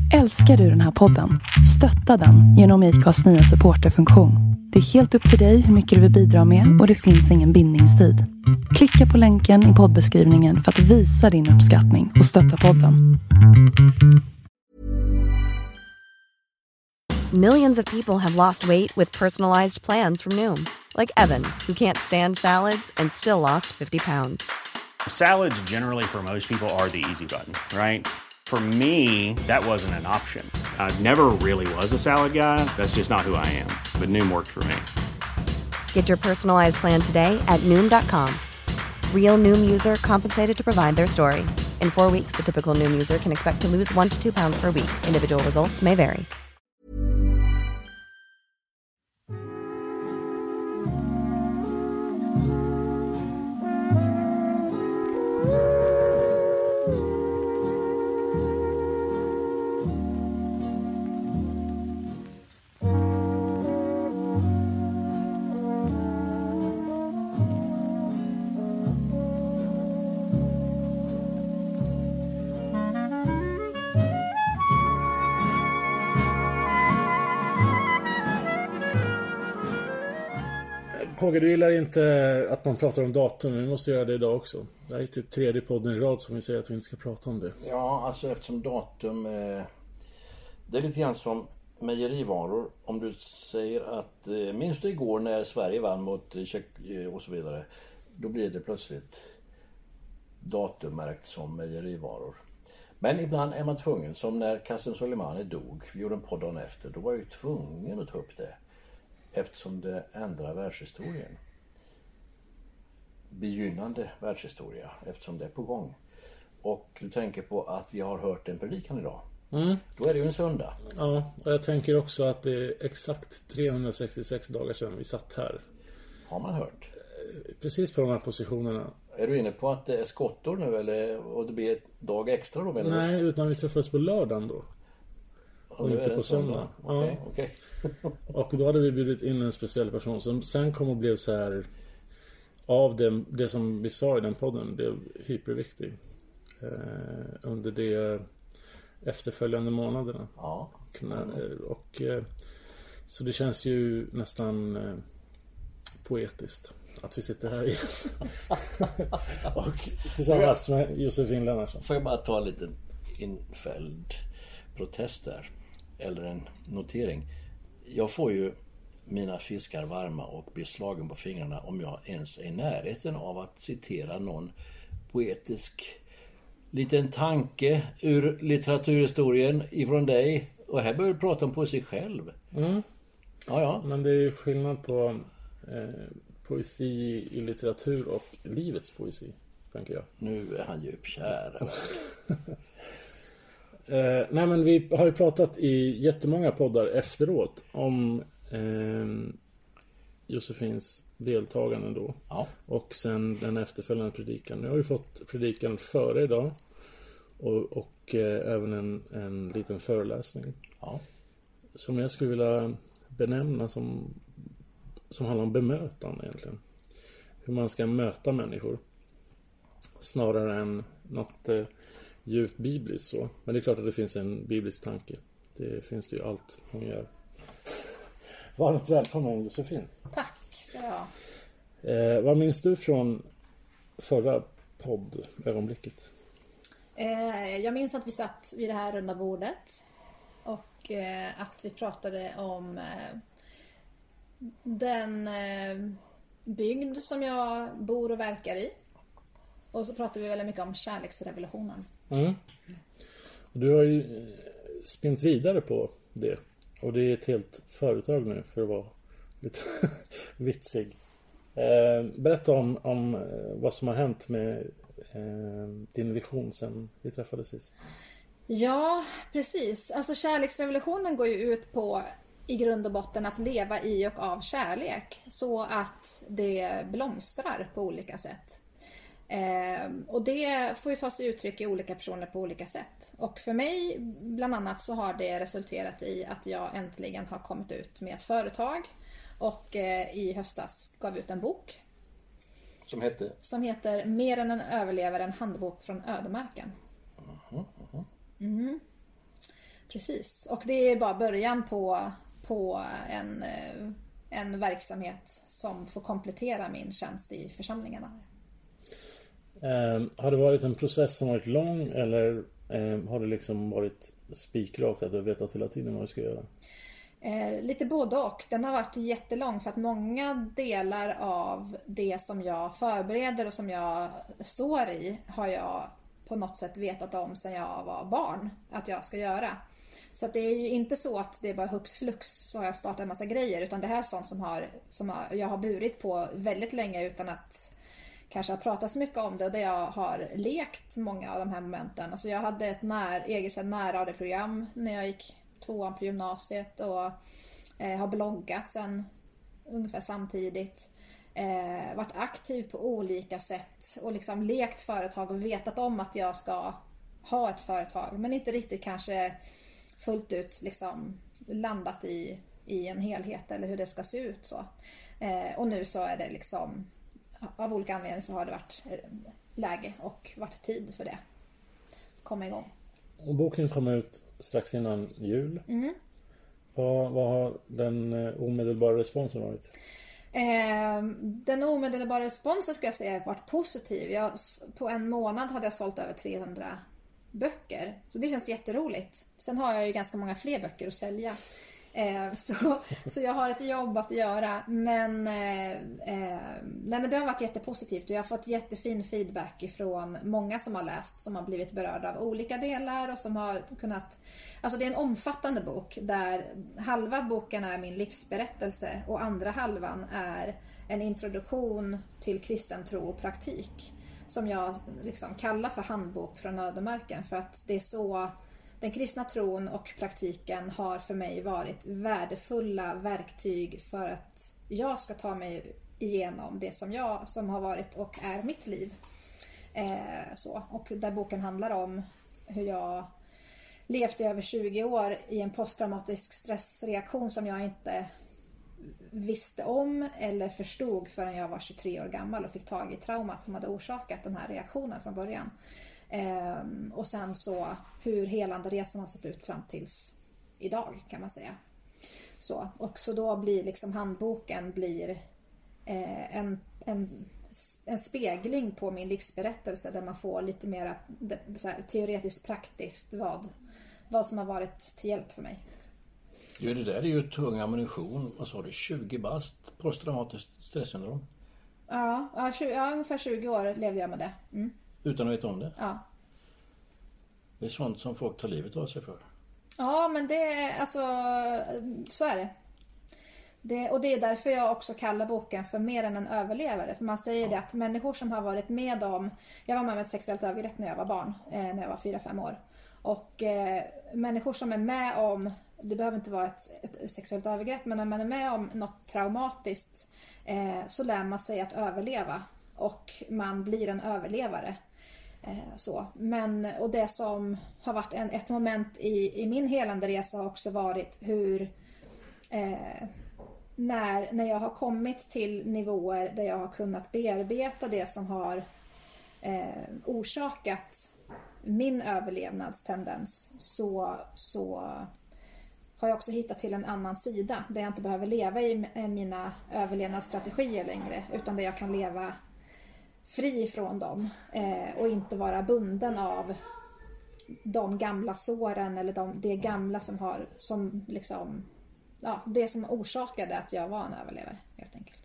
Älskar du den här podden? Stötta den genom IKAs nya supporterfunktion. Det är helt upp till dig hur mycket du vill bidra med och det finns ingen bindningstid. Klicka på länken i poddbeskrivningen för att visa din uppskattning och stötta podden. Millions of people have lost weight with personalized plans from Noom. Like Evan, who can't stand salads and still lost 50 pounds. Salads generally for most people are the easy button, right? For me, that wasn't an option. I never really was a salad guy. That's just not who I am. But Noom worked for me. Get your personalized plan today at Noom.com. Real Noom user compensated to provide their story. In 4 weeks, the typical Noom user can expect to lose 1 to 2 pounds per week. Individual results may vary. Påge, du gillar inte att man pratar om datum, men vi måste göra det idag också. Det är typ 3:e podden i rad som vi säger att vi inte ska prata om det. Ja, alltså eftersom datum... det är lite grann som mejerivaror. Om du säger att... minns du igår när Sverige vann mot Tjeck och så vidare. Då blir det plötsligt datummärkt som mejerivaror. Men ibland är man tvungen, som när Qasem Soleimani dog. Vi gjorde en podd dagen efter. Då var jag ju tvungen att ta upp det. Eftersom det ändrar världshistorien. Begynnande världshistoria. Eftersom det är på gång. Och du tänker på att vi har hört en predikan idag. Då är det ju en söndag. Ja, och jag tänker också att det är exakt 366 dagar sedan vi satt här. Har man hört? Precis på de här positionerna. Är du inne på att det är skottår nu eller, och det blir ett dag extra då? Nej, utan vi träffades på lördagen då. Och inte på söndag. Ja. Okay. Och då hade vi bjudit in en speciell person som sen kom och blev så här, av det som vi sa i den podden, blev hyperviktig under de efterföljande månaderna. Ja. Och så det känns ju nästan poetiskt att vi sitter här igen. Och tillsammans med Josefin Lennartsson. Får jag bara ta en liten infälld protest där, eller en notering. Jag får ju mina fiskar varma och blir slagen på fingrarna om jag ens är i närheten av att citera någon poetisk liten tanke ur litteraturhistorien ifrån dig. Och här börjar du prata om poesi själv. Ja. Men det är ju skillnad på poesi i litteratur och livets poesi, tänker jag. Nu är han djupkär. Nej, men vi har ju pratat i jättemånga poddar efteråt om Josefins deltagande då. Ja. Och sen den efterföljande predikan. Nu har vi fått predikan före idag. Och även en liten föreläsning. Ja. Som jag skulle vilja benämna som handlar om bemötande egentligen. Hur man ska möta människor. Snarare än något djupt bibliskt så. Men det är klart att det finns en biblisk tanke. Det finns det ju allt hon gör. Varmt välkommen, Josefin. Tack ska jag ha. Vad minns du från förra poddögonblicket? Jag minns att vi satt vid det här runda bordet. Och att vi pratade om den bygd som jag bor och verkar i. Och så pratade vi väldigt mycket om kärleksrevolutionen. Du har ju spint vidare på det. Och det är ett helt företag nu för att vara lite vitsig. Berätta om vad som har hänt med din vision sen vi träffades sist. Ja, precis. Alltså kärleksrevolutionen går ju ut på i grund och botten att leva i och av kärlek. Så att det blomstrar på olika sätt. Och det får ju ta sig uttryck i olika personer på olika sätt. Och för mig bland annat så har det resulterat i att jag äntligen har kommit ut med ett företag. Och i höstas gav ut en bok. Som heter Mer än en överlevare, en handbok från ödemarken. Precis, och det är bara början på en verksamhet som får komplettera min tjänst i församlingarna. Har det varit en process som varit lång, eller har det liksom varit spikrakt att du vetat hela tiden vad du ska göra? Lite både och. Den har varit jättelång för att många delar av det som jag förbereder och som jag står i har jag på något sätt vetat om sedan jag var barn att jag ska göra. Så att det är ju inte så att det är bara hux flux så har jag startat en massa grejer, utan det här är sånt som jag har burit på väldigt länge utan att kanske ha pratat så mycket om det, och där jag har lekt många av de här momenten. Alltså jag hade ett eget närradioprogram när jag gick 2:an på gymnasiet och har bloggat sen ungefär samtidigt. Varit aktiv på olika sätt och liksom lekt företag och vetat om att jag ska ha ett företag, men inte riktigt kanske fullt ut liksom landat i en helhet eller hur det ska se ut så. Och nu så är det liksom av olika anledningar så har det varit läge och varit tid för det. Komma igång. Och boken kom ut strax innan jul. Vad har den omedelbara responsen varit? Den omedelbara responsen ska jag säga har varit positiv. På en månad hade jag sålt över 300 böcker. Så det känns jätteroligt. Sen har jag ju ganska många fler böcker att sälja. Så jag har ett jobb att göra. Men det har varit jättepositivt. Och jag har fått jättefin feedback ifrån många som har läst. Som har blivit berörda av olika delar. Och som har kunnat... Alltså det är en omfattande bok. Där halva boken är min livsberättelse. Och andra halvan är en introduktion till kristen tro och praktik. Som jag liksom kallar för handbok från ödemarken. För att det är så... Den kristna tron och praktiken har för mig varit värdefulla verktyg för att jag ska ta mig igenom det som har varit och är mitt liv. Och där boken handlar om hur jag levt i över 20 år i en posttraumatisk stressreaktion som jag inte visste om eller förstod förrän jag var 23 år gammal och fick tag i traumat som hade orsakat den här reaktionen från början. Och sen så hur helande resan har sett ut fram tills idag kan man säga. Och så då blir liksom handboken en spegling på min livsberättelse där man får lite mer så här, teoretiskt praktiskt vad som har varit till hjälp för mig. Jo, det där är ju tung ammunition. Vad sa du? 20 bast posttraumatiskt stresssyndrom? Ja, ungefär 20 år levde jag med det. Utan att veta om det? Ja. Det är sånt som folk tar livet av sig för. Ja, men det är alltså så är det. Och det är därför jag också kallar boken för mer än en överlevare. För man säger det att människor som har varit med om... Jag var med om ett sexuellt övergrepp när jag var barn. När jag var 4-5 år. Och människor som är med om... Det behöver inte vara ett sexuellt övergrepp. Men när man är med om något traumatiskt så lär man sig att överleva. Och man blir en överlevare. Och det som har varit ett moment i min helande resa har också varit hur när jag har kommit till nivåer där jag har kunnat bearbeta det som har orsakat min överlevnadstendens så har jag också hittat till en annan sida där jag inte behöver leva i mina överlevnadsstrategier längre utan där jag kan leva fri från dem och inte vara bunden av de gamla såren eller det gamla som liksom det som orsakade att jag var en överlevare helt enkelt.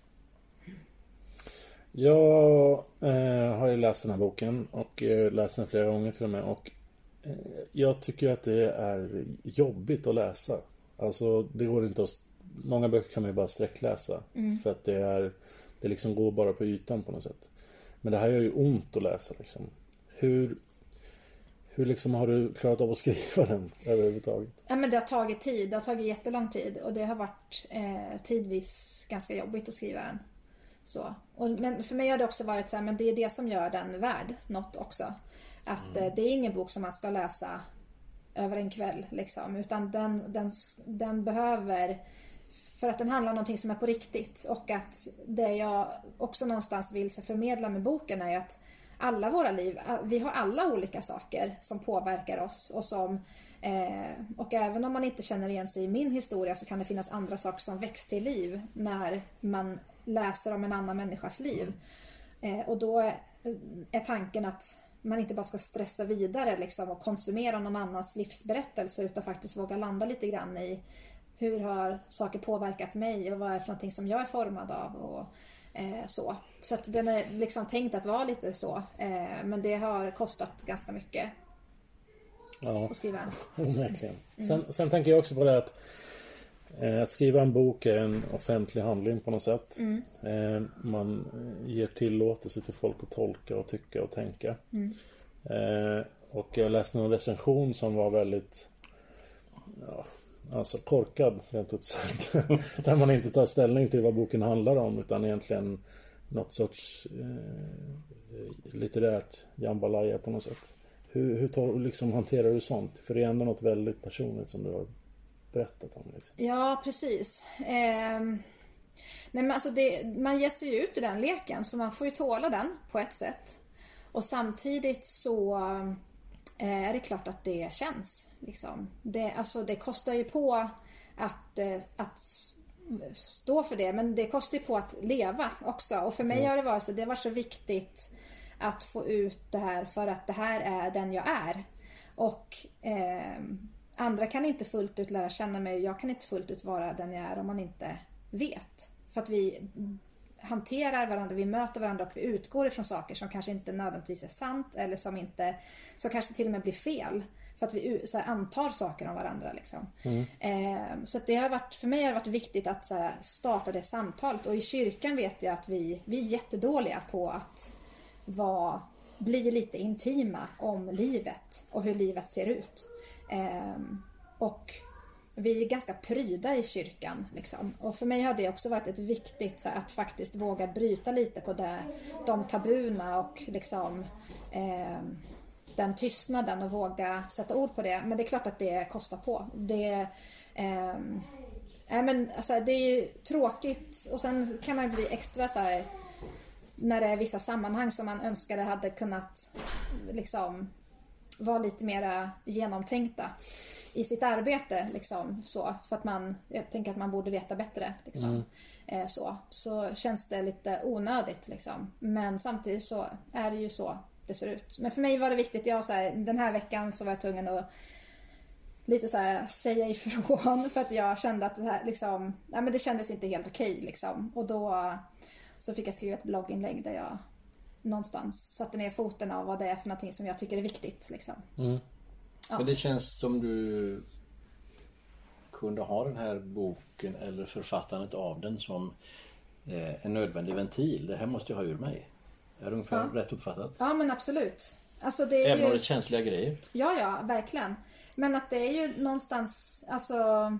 Jag har ju läst den här boken och läst den flera gånger till och med och jag tycker att det är jobbigt att läsa. Alltså det går inte att... Många böcker kan man ju bara sträckläsa för att det liksom går bara på ytan på något sätt. Men det här gör ju ont att läsa liksom. Hur liksom har du klarat av att skriva den överhuvudtaget? Ja, men det har tagit tid. Det har tagit jättelång tid. Och det har varit tidvis ganska jobbigt att skriva den. Men för mig har det också varit så här, men det är det som gör den värd något också. Att det är ingen bok som man ska läsa över en kväll liksom. Utan den behöver... För att den handlar om någonting som är på riktigt. Och att det jag också någonstans vill förmedla med boken är alla våra liv, vi har alla olika saker som påverkar oss och som och även om man inte känner igen sig i min historia så kan det finnas andra saker som väcks till liv när man läser om en annan människas liv. Och då är tanken att man inte bara ska stressa vidare liksom, och konsumera någon annans livsberättelse utan faktiskt våga landa lite grann i hur har saker påverkat mig och vad är det för någonting som jag är formad av och så. Så att den är liksom tänkt att vara lite så. Men det har kostat ganska mycket att skriva den. Onekligen. Sen tänker jag också på det att skriva en bok är en offentlig handling på något sätt. Man ger tillåtelse till folk att tolka och tycka och tänka. Och jag läste någon recension som var väldigt alltså korkad rent ut sagt. Där man inte tar ställning till vad boken handlar om utan egentligen något sorts litterärt jambalaya på något sätt. Hur liksom hanterar du sånt? För det är ändå något väldigt personligt som du har berättat om. Liksom. Ja, precis. Nej, men alltså man ger sig ju ut i den leken så man får ju tåla den på ett sätt. Och samtidigt så är det klart att det känns. Liksom. Det kostar ju på att stå för det, men det kostar ju på att leva också. Och för mig har det varit så viktigt att få ut det här för att det här är den jag är. Och andra kan inte fullt ut lära känna mig och jag kan inte fullt ut vara den jag är om man inte vet. För att vi hanterar varandra, vi möter varandra och vi utgår ifrån saker som kanske inte nödvändigtvis är sant eller som kanske till och med blir fel. För att vi så här, antar saker om varandra liksom. Så att det har varit, för mig har det varit viktigt att så här, starta det samtalet. Och i kyrkan vet jag att vi är jättedåliga på att bli lite intima om livet och hur livet ser ut. Och vi är ganska pryda i kyrkan liksom. Och för mig har det också varit ett viktigt så här, att faktiskt våga bryta lite på de tabuna och liksom den tystnaden och våga sätta ord på det. Men det är klart att det kostar på. Men alltså, det är ju tråkigt och sen kan man bli extra så här när det är vissa sammanhang som man önskade hade kunnat liksom vara lite mera genomtänkta i sitt arbete liksom, så, för att jag tänker att man borde veta bättre liksom. Så känns det lite onödigt liksom. Men samtidigt så är det ju så det ser ut. Men för mig var det viktigt, den här veckan så var jag tvungen att lite så här säga ifrån för att jag kände att det här liksom, men det kändes inte helt okej liksom. Och då så fick jag skriva ett blogginlägg där jag någonstans satte ner foten av vad det är för någonting som jag tycker är viktigt liksom. Ja. Men det känns som du kunde ha den här boken eller författandet av den som en nödvändig ventil. Det här måste jag ha ur mig. Är det ungefär rätt uppfattat? Ja, men absolut. Alltså, det är även om det är känsliga grejer. Ja, verkligen. Men att det är ju någonstans, alltså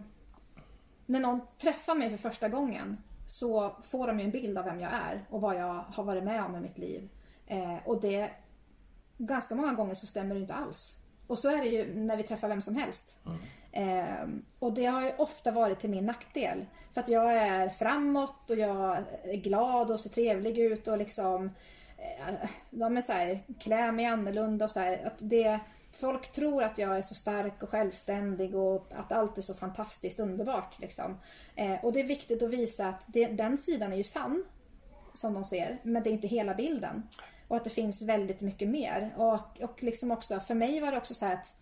när någon träffar mig för första gången så får de ju en bild av vem jag är och vad jag har varit med om i mitt liv. Och det ganska många gånger så stämmer det inte alls. Och så är det ju när vi träffar vem som helst. Och det har ju ofta varit till min nackdel. För att jag är framåt och jag är glad och ser trevlig ut och liksom de är så här, klär mig annorlunda och så här, att folk tror att jag är så stark och självständig och att allt är så fantastiskt underbart liksom. Och det är viktigt att visa att den sidan är ju sann som de ser, men det är inte hela bilden. Och att det finns väldigt mycket mer. Och liksom också, för mig var det också så här att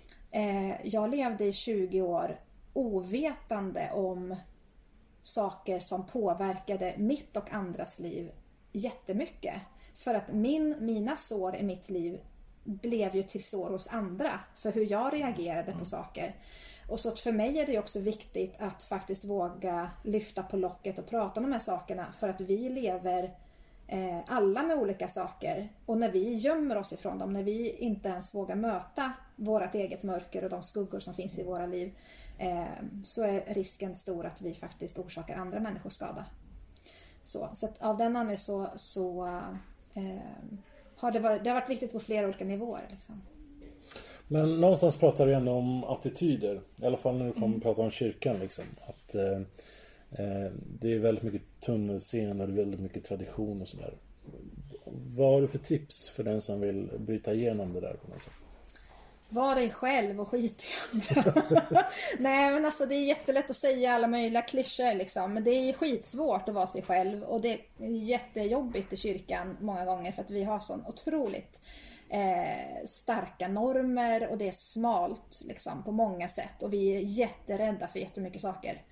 jag levde i 20 år ovetande om saker som påverkade mitt och andras liv jättemycket. För att mina sår i mitt liv blev ju till sår hos andra för hur jag reagerade på saker. Och så att för mig är det också viktigt att faktiskt våga lyfta på locket och prata om de här sakerna, för att vi lever alla med olika saker, och när vi gömmer oss ifrån dem, när vi inte ens vågar möta vårt eget mörker och de skuggor som finns i våra liv, så är risken stor att vi faktiskt orsakar andra människor skada. Så att av den anledningen så har det varit viktigt på flera olika nivåer liksom. Men någonstans pratar du ändå om attityder, i alla fall när du kommer att prata om kyrkan liksom, att det är väldigt mycket tunnelseende och väldigt mycket tradition och sådär. Vad har du för tips för den som vill bryta igenom det där på något sätt? Var dig själv och skit i andra. Nej, men alltså det är jättelätt att säga alla möjliga klyschor liksom. Men det är skitsvårt att vara sig själv. Och det är jättejobbigt i kyrkan många gånger. För att vi har sån otroligt starka normer. Och det är smalt liksom på många sätt. Och vi är jätterädda för jättemycket saker.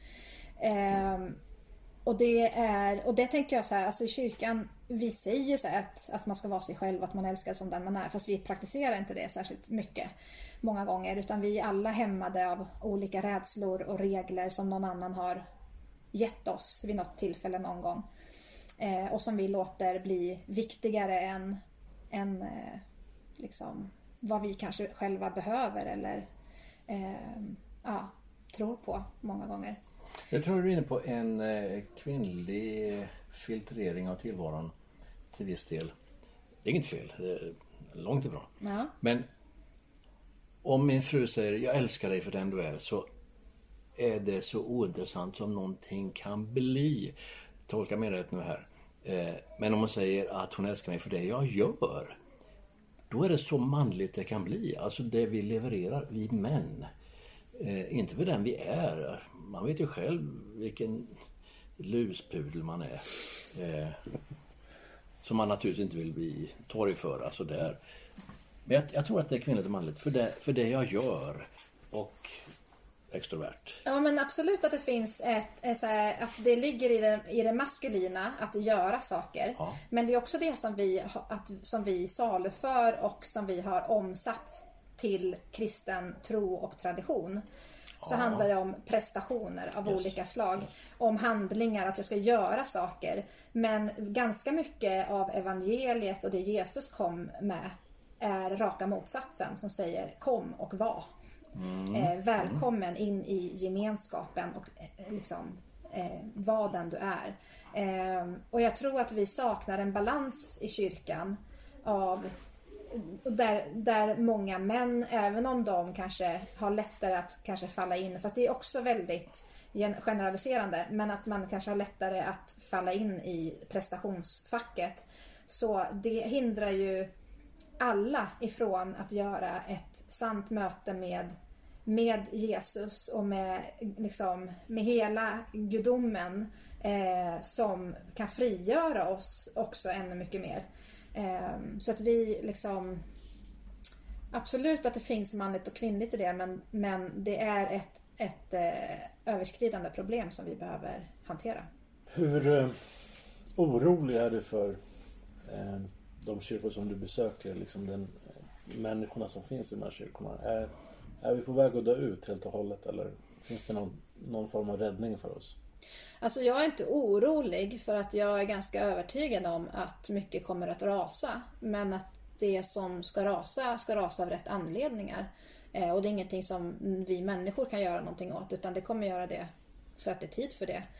Och det tänker jag så här, alltså i kyrkan, vi säger så här att man ska vara sig själv, att man älskar som den man är, fast vi praktiserar inte det särskilt mycket många gånger, utan vi är alla hämmade av olika rädslor och regler som någon annan har gett oss vid något tillfälle någon gång, och som vi låter bli viktigare än liksom vad vi kanske själva behöver eller tror på många gånger. Jag tror du är inne på en kvinnlig filtrering av tillvaron till viss del. Det är inget fel, det är långt ifrån. Ja. Men om min fru säger jag älskar dig för den du är, så är det så ointressant som någonting kan bli. Tolka mig rätt nu här. Men om hon säger att hon älskar mig för det jag gör, då är det så manligt det kan bli. Alltså det vi levererar, vi män. Inte för den vi är. Man vet ju själv vilken luspudel man är. Som man naturligtvis inte vill bli torgföra sådär. Men jag tror att det är kvinnligt och manligt för det jag gör och extrovert. Ja, men absolut att det finns att det ligger i det maskulina att göra saker. Ja. Men det är också det som vi saluför och som vi har omsatt till kristen tro och tradition. Så handlar det om prestationer av olika slag. Om handlingar, att jag ska göra saker. Men ganska mycket av evangeliet och det Jesus kom med är raka motsatsen som säger kom och var. Välkommen in i gemenskapen och liksom vad den du är. Och jag tror att vi saknar en balans i kyrkan av där många män, även om de kanske har lättare att kanske falla in, fast det är också väldigt generaliserande, men att man kanske har lättare att falla in i prestationsfacket, så det hindrar ju alla ifrån att göra ett sant möte med Jesus och med hela gudomen som kan frigöra oss också ännu mycket mer. Så att vi liksom, absolut att det finns manligt och kvinnligt i det, men det är ett överskridande problem som vi behöver hantera. Hur orolig är du för de kyrkor som du besöker, liksom människorna som finns i de här kyrkorna? Är vi på väg att dö ut helt och hållet, eller finns det någon form av räddning för oss? Alltså jag är inte orolig, för att jag är ganska övertygad om att mycket kommer att rasa. Men att det som ska rasa av rätt anledningar. Och det är ingenting som vi människor kan göra någonting åt, utan det kommer göra det för att det är tid för det.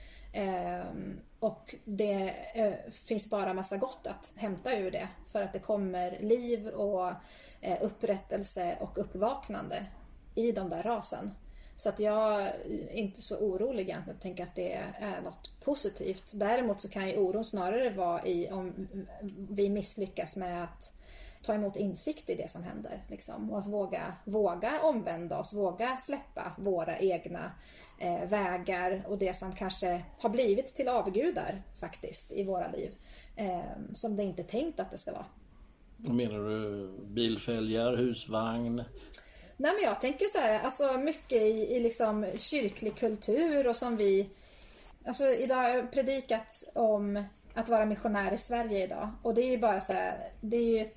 Och det finns bara massa gott att hämta ur det, för att det kommer liv och upprättelse och uppvaknande i de där rasen. Så att jag är inte så orolig egentligen och tänker att det är något positivt. Däremot så kan ju oron snarare vara om vi misslyckas med att ta emot insikt i det som händer. Liksom. Och att våga omvända oss, våga släppa våra egna vägar och det som kanske har blivit till avgudar faktiskt i våra liv. Som det inte är tänkt att det ska vara. Menar du bilfälgar, husvagn? Nej, men jag tänker så här, alltså mycket i liksom kyrklig kultur, och som vi, alltså idag har jag predikat om att vara missionär i Sverige idag, och det är ju bara så här, det är ju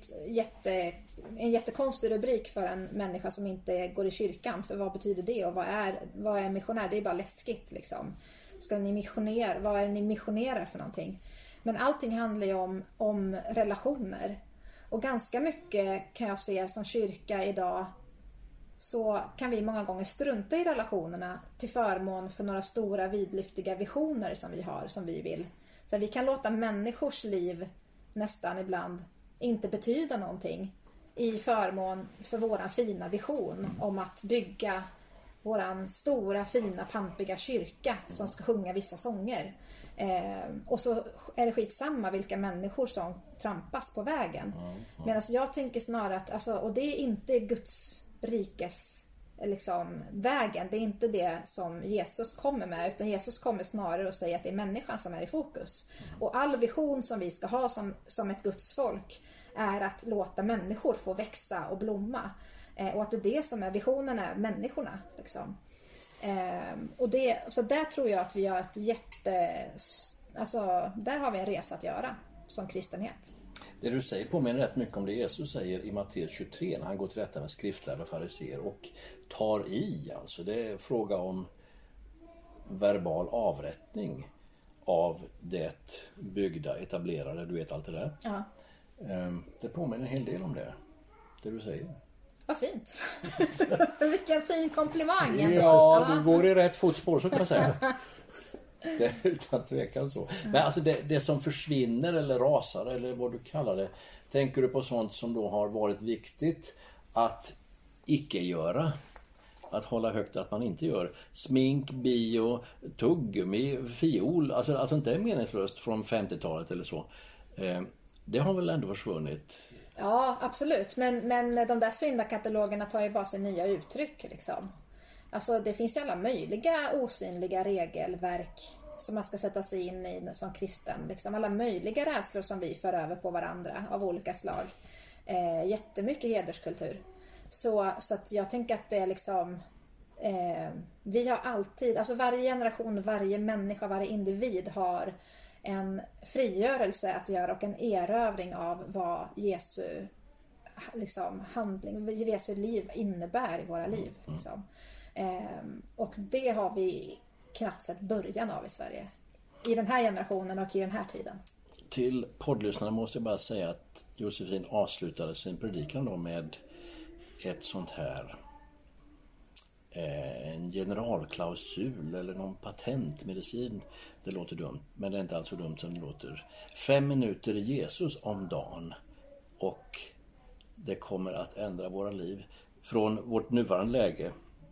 en jättekonstig rubrik för en människa som inte går i kyrkan, för vad betyder det och vad är missionär? Det är bara läskigt liksom. Ska ni missionera? Vad är ni missionerar för någonting? Men allting handlar ju om relationer, och ganska mycket kan jag se som kyrka idag, så kan vi många gånger strunta i relationerna till förmån för några stora vidlyftiga visioner som vi har, som vi vill. Så vi kan låta människors liv nästan ibland inte betyda någonting i förmån för våran fina vision om att bygga våran stora, fina, pampiga kyrka som ska sjunga vissa sånger. Och så är det skitsamma vilka människor som trampas på vägen. Medan jag tänker snarare att, alltså, och det är inte Guds rikes liksom, vägen. Det är inte det som Jesus kommer med, utan Jesus kommer snarare att säga att det är människan som är i fokus. Och all vision som vi ska ha som ett Guds folk är att låta människor få växa och blomma. Och att det är det som är visionen, är människorna liksom. Och så där tror jag att vi har där har vi en resa att göra som kristenhet. Det du säger påminner rätt mycket om det Jesus säger i Matteus 23 när han går till rätta med skriftlärda och fariseer och tar i. Alltså det är fråga om verbal avrättning av det byggda, etablerade, du vet allt det där. Ja. Det påminner en hel del om det du säger. Vad fint. Vilken fin komplimang ändå. Ja, du går i rätt fotspår så kan man säga. Det är utan tvekan så. Men alltså det som försvinner eller rasar eller vad du kallar det. Tänker du på sånt som då har varit viktigt att icke göra? Att hålla högt att man inte gör. Smink, bio, tuggummi, fiol. Alltså inte är meningslöst från 50-talet eller så. Det har väl ändå försvunnit? Ja, absolut. Men de där syndakatalogerna tar ju bara sig nya uttryck liksom. Alltså det finns ju alla möjliga osynliga regelverk som man ska sätta sig in i som kristen. Liksom alla möjliga rädslor som vi för över på varandra av olika slag. Jättemycket hederskultur. Så att jag tänker att det är liksom... vi har alltid... Alltså varje generation, varje människa, varje individ har en frigörelse att göra och en erövring av vad Jesu liksom, handling, Jesu liv innebär i våra liv. Liksom. Och det har vi knappt sett början av i Sverige. I den här generationen och i den här tiden. Till poddlyssnarna måste jag bara säga att Josefin avslutade sin predikan då med ett sånt här en generalklausul eller någon patentmedicin. Det låter dumt, men det är inte alls så dumt som det låter. 5 minuter Jesus om dagen och det kommer att ändra våra liv från vårt nuvarande läge.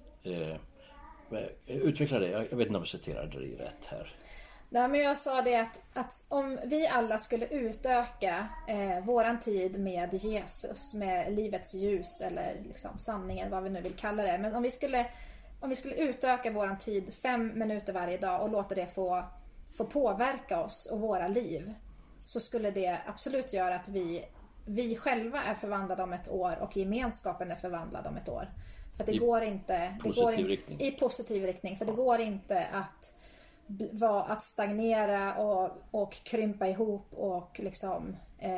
Utveckla det, jag vet inte om jag citerade det rätt här. Nej, men jag sa det att om vi alla skulle utöka våran tid med Jesus, med livets ljus eller liksom sanningen, vad vi nu vill kalla det. Men om vi skulle utöka våran tid 5 minuter varje dag och låta det få påverka oss och våra liv, så skulle det absolut göra att vi själva är förvandlade om ett år och gemenskapen är förvandlad om ett år. För det går inte i positiv riktning. För det går inte att stagnera och krympa ihop och liksom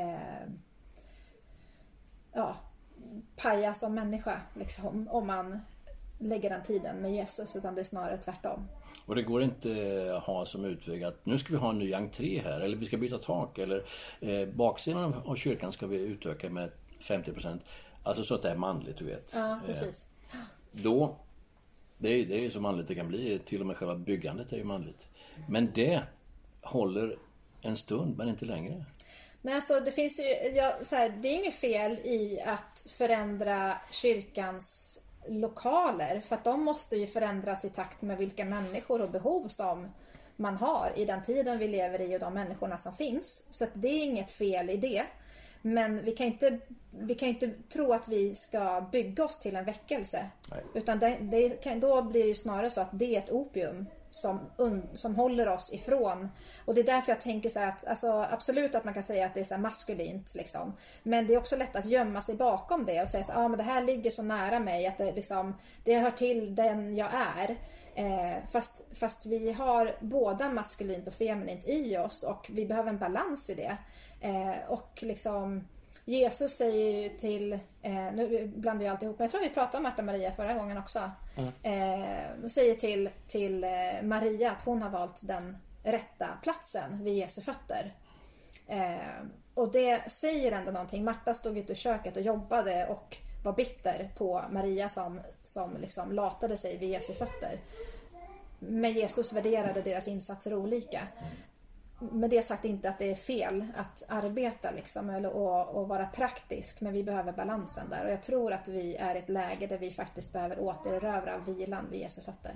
paja som människa liksom, om man lägger den tiden med Jesus, utan det är snarare tvärtom. Och det går inte att ha som utväg att nu ska vi ha en ny entré här, eller vi ska byta tak, eller baksidan av kyrkan ska vi utöka med 50%. Alltså så att det är manligt, du vet. Ja, precis. Då, det är ju så manligt det kan bli, till och med själva byggandet är ju manligt. Men det håller en stund, men inte längre. Nej, alltså det finns ju, det är inget fel i att förändra kyrkans lokaler, för att de måste ju förändras i takt med vilka människor och behov som man har i den tiden vi lever i och de människorna som finns. Så att det är inget fel i det. Men vi kan inte tro att vi ska bygga oss till en väckelse. Nej. Utan då blir det ju snarare så att det är ett opium som håller oss ifrån. Och det är därför jag tänker så här att alltså, absolut att man kan säga att det är så här maskulint liksom. Men det är också lätt att gömma sig bakom det och säga så men det här ligger så nära mig att det hör till den jag är. Fast vi har båda maskulint och feminint i oss och vi behöver en balans i det. Och liksom Jesus säger ju till nu blandar jag alltihop, men jag tror vi pratade om Marta Maria förra gången också. Säger till Maria att hon har valt den rätta platsen vid Jesu fötter. Och det säger ändå någonting. Marta stod ute i köket och jobbade och var bitter på Maria som liksom latade sig vid Jesu fötter. Men Jesus värderade deras insatser olika. med det sagt inte att det är fel att arbeta liksom, eller och vara praktisk, men vi behöver balansen där, och jag tror att vi är i ett läge där vi faktiskt behöver återerövra vilan vid Jesu fötter.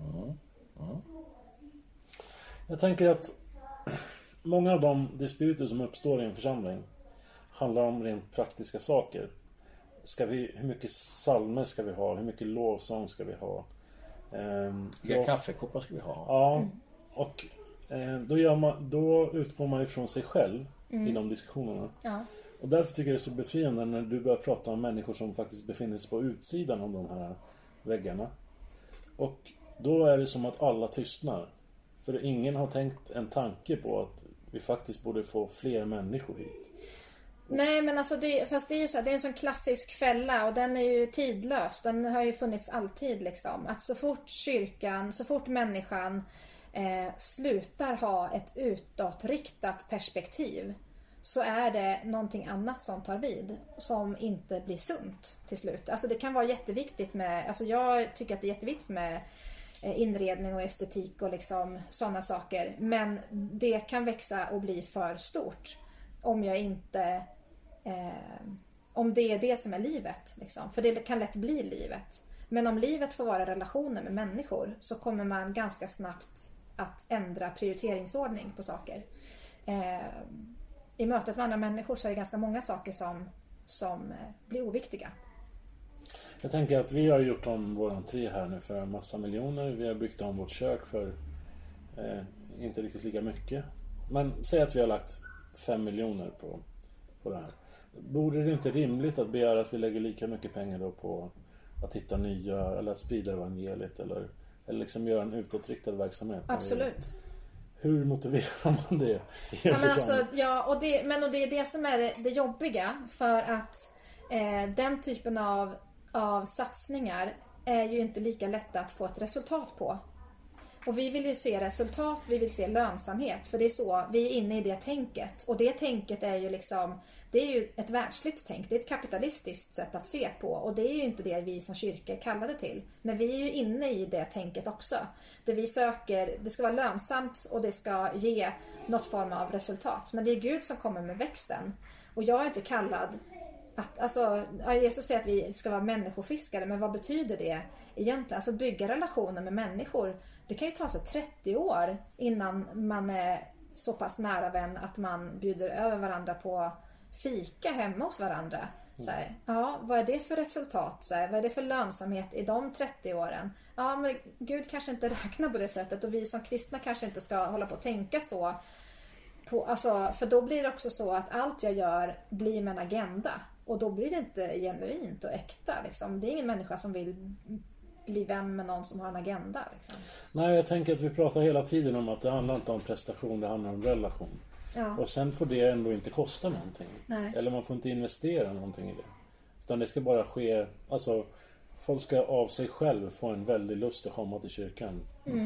Jag tänker att många av de disputer som uppstår i en församling handlar om rent praktiska saker. Hur mycket psalmer ska vi ha? Hur mycket lovsång ska vi ha? Vilka kaffekoppar ska vi ha? Ja, och då utgår man ifrån sig själv i de diskussionerna. Ja. Och därför tycker jag det är så befriande när du börjar prata om människor som faktiskt befinner sig på utsidan av de här väggarna. Och då är det som att alla tystnar. För ingen har tänkt en tanke på att vi faktiskt borde få fler människor hit. Nej, men alltså det är ju så här, det är en sån klassisk fälla, och den är ju tidlös. Den har ju funnits alltid liksom. Att så fort människan slutar ha ett utåtriktat perspektiv, så är det någonting annat som tar vid, som inte blir sunt till slut. Alltså det kan vara jätteviktigt med, alltså jag tycker att det är jätteviktigt med inredning och estetik och liksom sådana saker, men det kan växa och bli för stort om jag inte om det är det som är livet liksom. För det kan lätt bli livet. Men om livet får vara relationer med människor, så kommer man ganska snabbt att ändra prioriteringsordning på saker. I mötet med andra människor så är det ganska många saker som blir oviktiga. Jag tänker att vi har gjort om vår entré här nu för en massa miljoner. Vi har byggt om vårt kök för inte riktigt lika mycket. Men säg att vi har lagt 5 miljoner på det här. Borde det inte rimligt att begära att vi lägger lika mycket pengar då på att hitta nya, eller att sprida evangeliet, eller liksom göra en utåtriktad verksamhet? Absolut. Hur motiverar man det? Ja, men alltså, och det är det som är det jobbiga, för att den typen av satsningar är ju inte lika lätta att få ett resultat på. Och vi vill ju se resultat, vi vill se lönsamhet, för det är så vi är inne i det tänket. Och det tänket är ju liksom, det är ju ett världsligt tänk, det är ett kapitalistiskt sätt att se på, och det är ju inte det vi som kyrka är kallade till. Men vi är ju inne i det tänket också. Det vi söker, det ska vara lönsamt och det ska ge något form av resultat. Men det är Gud som kommer med växten. Och jag är inte kallad att, alltså, Jesus säger att vi ska vara människofiskare, men vad betyder det egentligen? Alltså bygga relationer med människor, det kan ju ta sig 30 år innan man är så pass nära vän att man bjuder över varandra på fika hemma hos varandra. Så här, ja, vad är det för resultat? Så här, vad är det för lönsamhet i de 30 åren? Ja, men Gud kanske inte räknar på det sättet, och vi som kristna kanske inte ska hålla på att tänka så. Alltså, för då blir det också så att allt jag gör blir med en agenda. Och då blir det inte genuint och äkta. Liksom. Det är ingen människa som vill bli vän med någon som har en agenda. Liksom. Nej, jag tänker att vi pratar hela tiden om att det handlar inte om prestation, det handlar om relation. Ja. Och sen får det ändå inte kosta någonting. Nej. Eller man får inte investera någonting i det. Utan det ska bara ske, alltså folk ska av sig själv få en väldig lust att komma till kyrkan.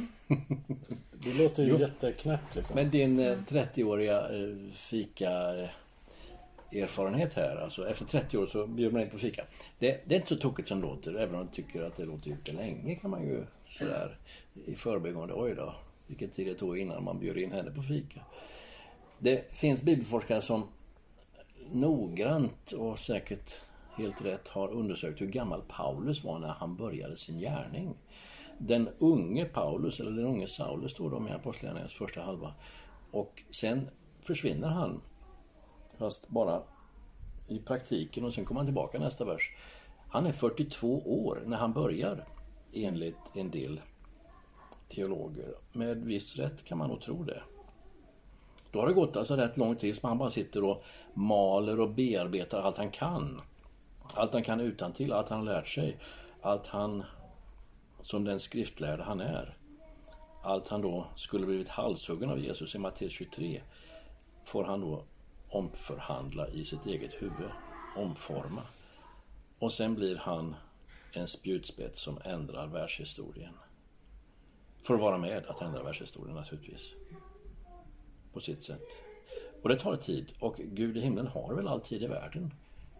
Det låter ju jätteknäppt liksom. Men din 30-åriga fika erfarenhet här, alltså efter 30 år så bjuder man in på fika. Det är inte så tokigt som låter, även om man tycker att det låter ute länge, kan man ju sådär i förbigående, oj då, vilket tid det tog innan man bjöd in henne på fika. Det finns bibelforskare som noggrant och säkert helt rätt har undersökt hur gammal Paulus var när han började sin gärning. Den unge Paulus, eller den unge Saulus, står de i Apostlagärningarnas första halva. Och sen försvinner han, fast bara i praktiken, och sen kommer han tillbaka nästa vers. Han är 42 år när han börjar, enligt en del teologer. Med viss rätt kan man nog tro det. Då har det gått alltså rätt lång tid som han bara sitter och maler och bearbetar allt han kan. Allt han kan utantill, allt han har lärt sig. Allt han, som den skriftlärde han är. Allt han då skulle blivit halshuggen av Jesus i Matteus 23 får han då omförhandla i sitt eget huvud. Omforma. Och sen blir han en spjutspets som ändrar världshistorien. För att vara med att ändra världshistorien naturligtvis. På sitt sätt. Och det tar tid. Och Gud i himlen har väl all tid i världen.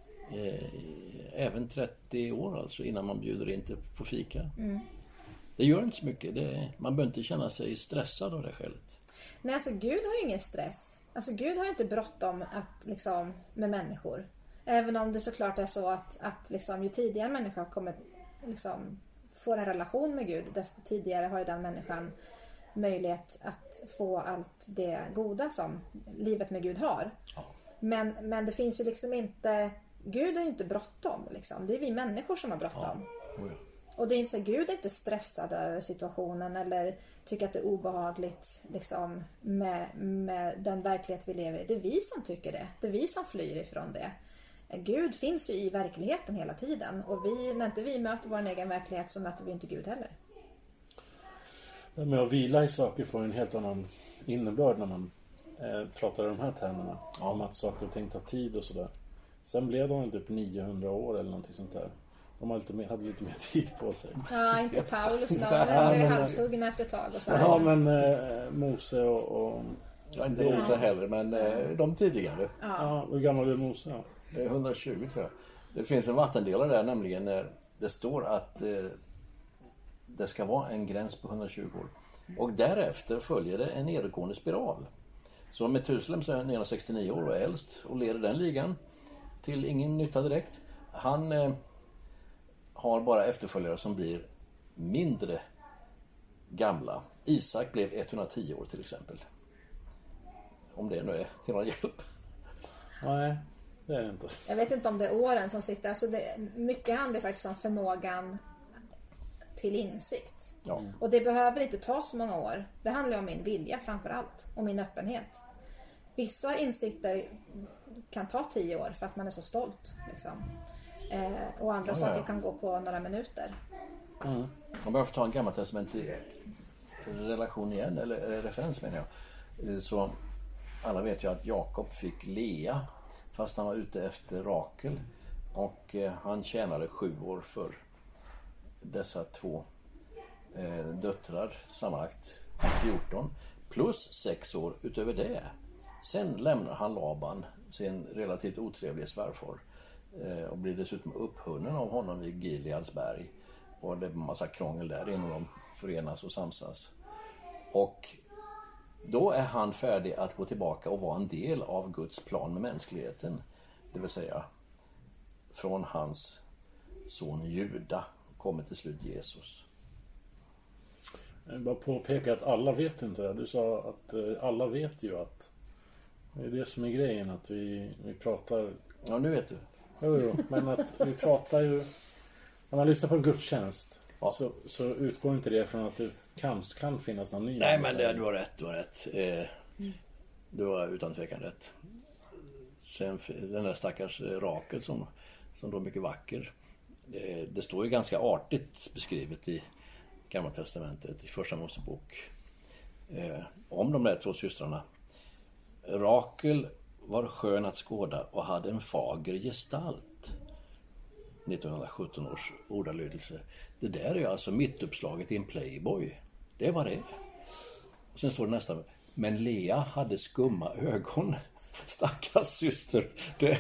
Även 30 år alltså innan man bjuder in på fika. Det gör inte så mycket. Man behöver inte känna sig stressad av det skälet. Nej, alltså Gud har ju ingen stress. Alltså Gud har ju inte bråttom att, liksom, med människor. Även om det såklart är så att liksom, ju tidigare människor kommer liksom, få en relation med Gud, desto tidigare har ju den människan möjlighet att få allt det goda som livet med Gud har. Ja. Men det finns ju liksom inte... Gud har ju inte bråttom. Liksom. Det är vi människor som har bråttom. Ja. Och det är inte så, Gud är inte stressad över situationen eller tycker att det är obehagligt liksom, med den verklighet vi lever i. Det är vi som tycker det. Det är vi som flyr ifrån det. Gud finns ju i verkligheten hela tiden. Och när inte vi möter vår egen verklighet så möter vi inte Gud heller. Med att vila i saker får en helt annan innebörd när man pratar i de här termerna. Ja. Om att saker och ting tar tid och sådär. Sen blev de typ 900 år eller någonting sånt där. De hade lite mer tid på sig. Ja, inte Paulus då. Men blev halshuggna efter ett tag och så. Ja, men Mose och ja, inte Mose heller, men de tidigare. Ja, hur gammal är Mose? Ja. 120 tror jag. Det finns en vattendelare där nämligen när det står att det ska vara en gräns på 120 år. Och därefter följer det en nedåtgående spiral. Så Metusalem så är 969 år och äldst och leder den ligan till ingen nytta direkt. Han har bara efterföljare som blir mindre gamla. Isak blev 110 år till exempel. Om det nu är till någon hjälp. Nej, det är det inte. Jag vet inte om det är åren som sitter. Alltså mycket handlar faktiskt om förmågan till insikt. Ja. Och det behöver inte ta så många år. Det handlar om min vilja framför allt. Och min öppenhet. Vissa insikter kan ta 10 år för att man är så stolt. Liksom. Och andra saker kan gå på några minuter. Mm. Om jag får ta en gammaltestamentlig relation igen, eller referens menar jag. Så alla vet ju att Jakob fick Lea fast han var ute efter Rakel. Och han tjänade 7 år för dessa 2 döttrar, sammanlagt 14. Plus 6 år utöver det. Sen lämnar han Laban, sin relativt otrevliga svärfar, och blir dessutom upphunnen av honom vid Gileads berg. Och det är en massa krångel där innan de förenas och samsas. Och då är han färdig att gå tillbaka och vara en del av Guds plan med mänskligheten. Det vill säga från hans son Juda kommer till slut Jesus. Jag vill bara påpeka att alla vet inte det. Du sa att alla vet ju att det är det som är grejen, att vi pratar... Ja, nu vet du. Jo, men att vi pratar ju... När man lyssnar på en gudstjänst så utgår inte det från att det kan finnas någon ny. Nej, men du har rätt. Du har utan tvekan rätt. Sen den där stackars Rakel som då är mycket vacker. Det står ju ganska artigt beskrivet i Gamla testamentet, i Första Mosebok, om de där 2 systrarna. Rakel var skön att skåda och hade en fager gestalt. 1917 års ordalydelse. Det där är ju alltså mittuppslaget i en Playboy. Det var det. Och sen står det nästan: men Lea hade skumma ögon. Stackars syster.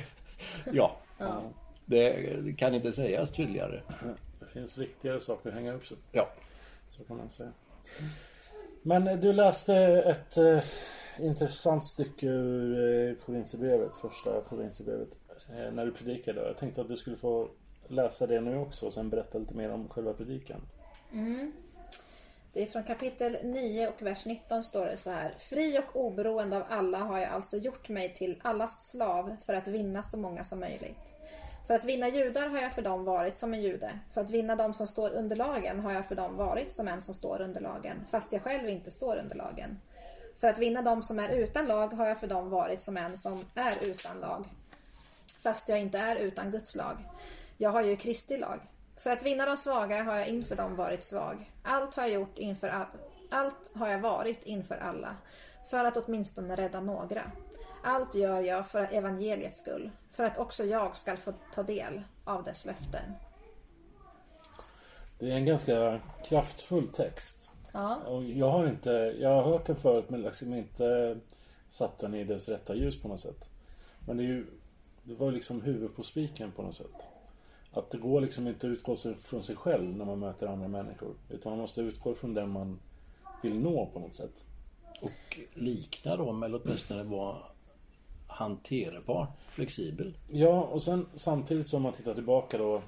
Det kan inte sägas tydligare. Det finns viktigare saker att hänga upp sig. Ja. Så kan man säga. Men du läste ett intressant stycke ur Korinthierbrevet, första Korinthierbrevet, när du predikade. Jag tänkte att du skulle få läsa det nu också och sen berätta lite mer om själva predikan. Mm. Det är från kapitel 9 och vers 19 står det så här: fri och oberoende av alla har jag alltså gjort mig till allas slav för att vinna så många som möjligt. För att vinna judar har jag för dem varit som en jude. För att vinna dem som står under lagen har jag för dem varit som en som står under lagen, fast jag själv inte står under lagen. För att vinna dem som är utan lag har jag för dem varit som en som är utan lag, fast jag inte är utan Guds lag. Jag har ju Kristi lag. För att vinna de svaga har jag inför dem varit svag. Allt har jag varit inför alla, för att åtminstone rädda några. Allt gör jag för evangeliets skull, för att också jag ska få ta del av dess löften. Det är en ganska kraftfull text. Ja. Och jag har hört den förut, men liksom inte satt den i dess rätta ljus på något sätt. Men det var liksom huvud på spiken på något sätt. Att det går liksom inte att utgå från sig själv när man möter andra människor, utan man måste utgå från den man vill nå på något sätt. Och likna dem, eller åtminstone vara hanterbar, flexibel. Ja, och sen samtidigt som man tittar tillbaka då.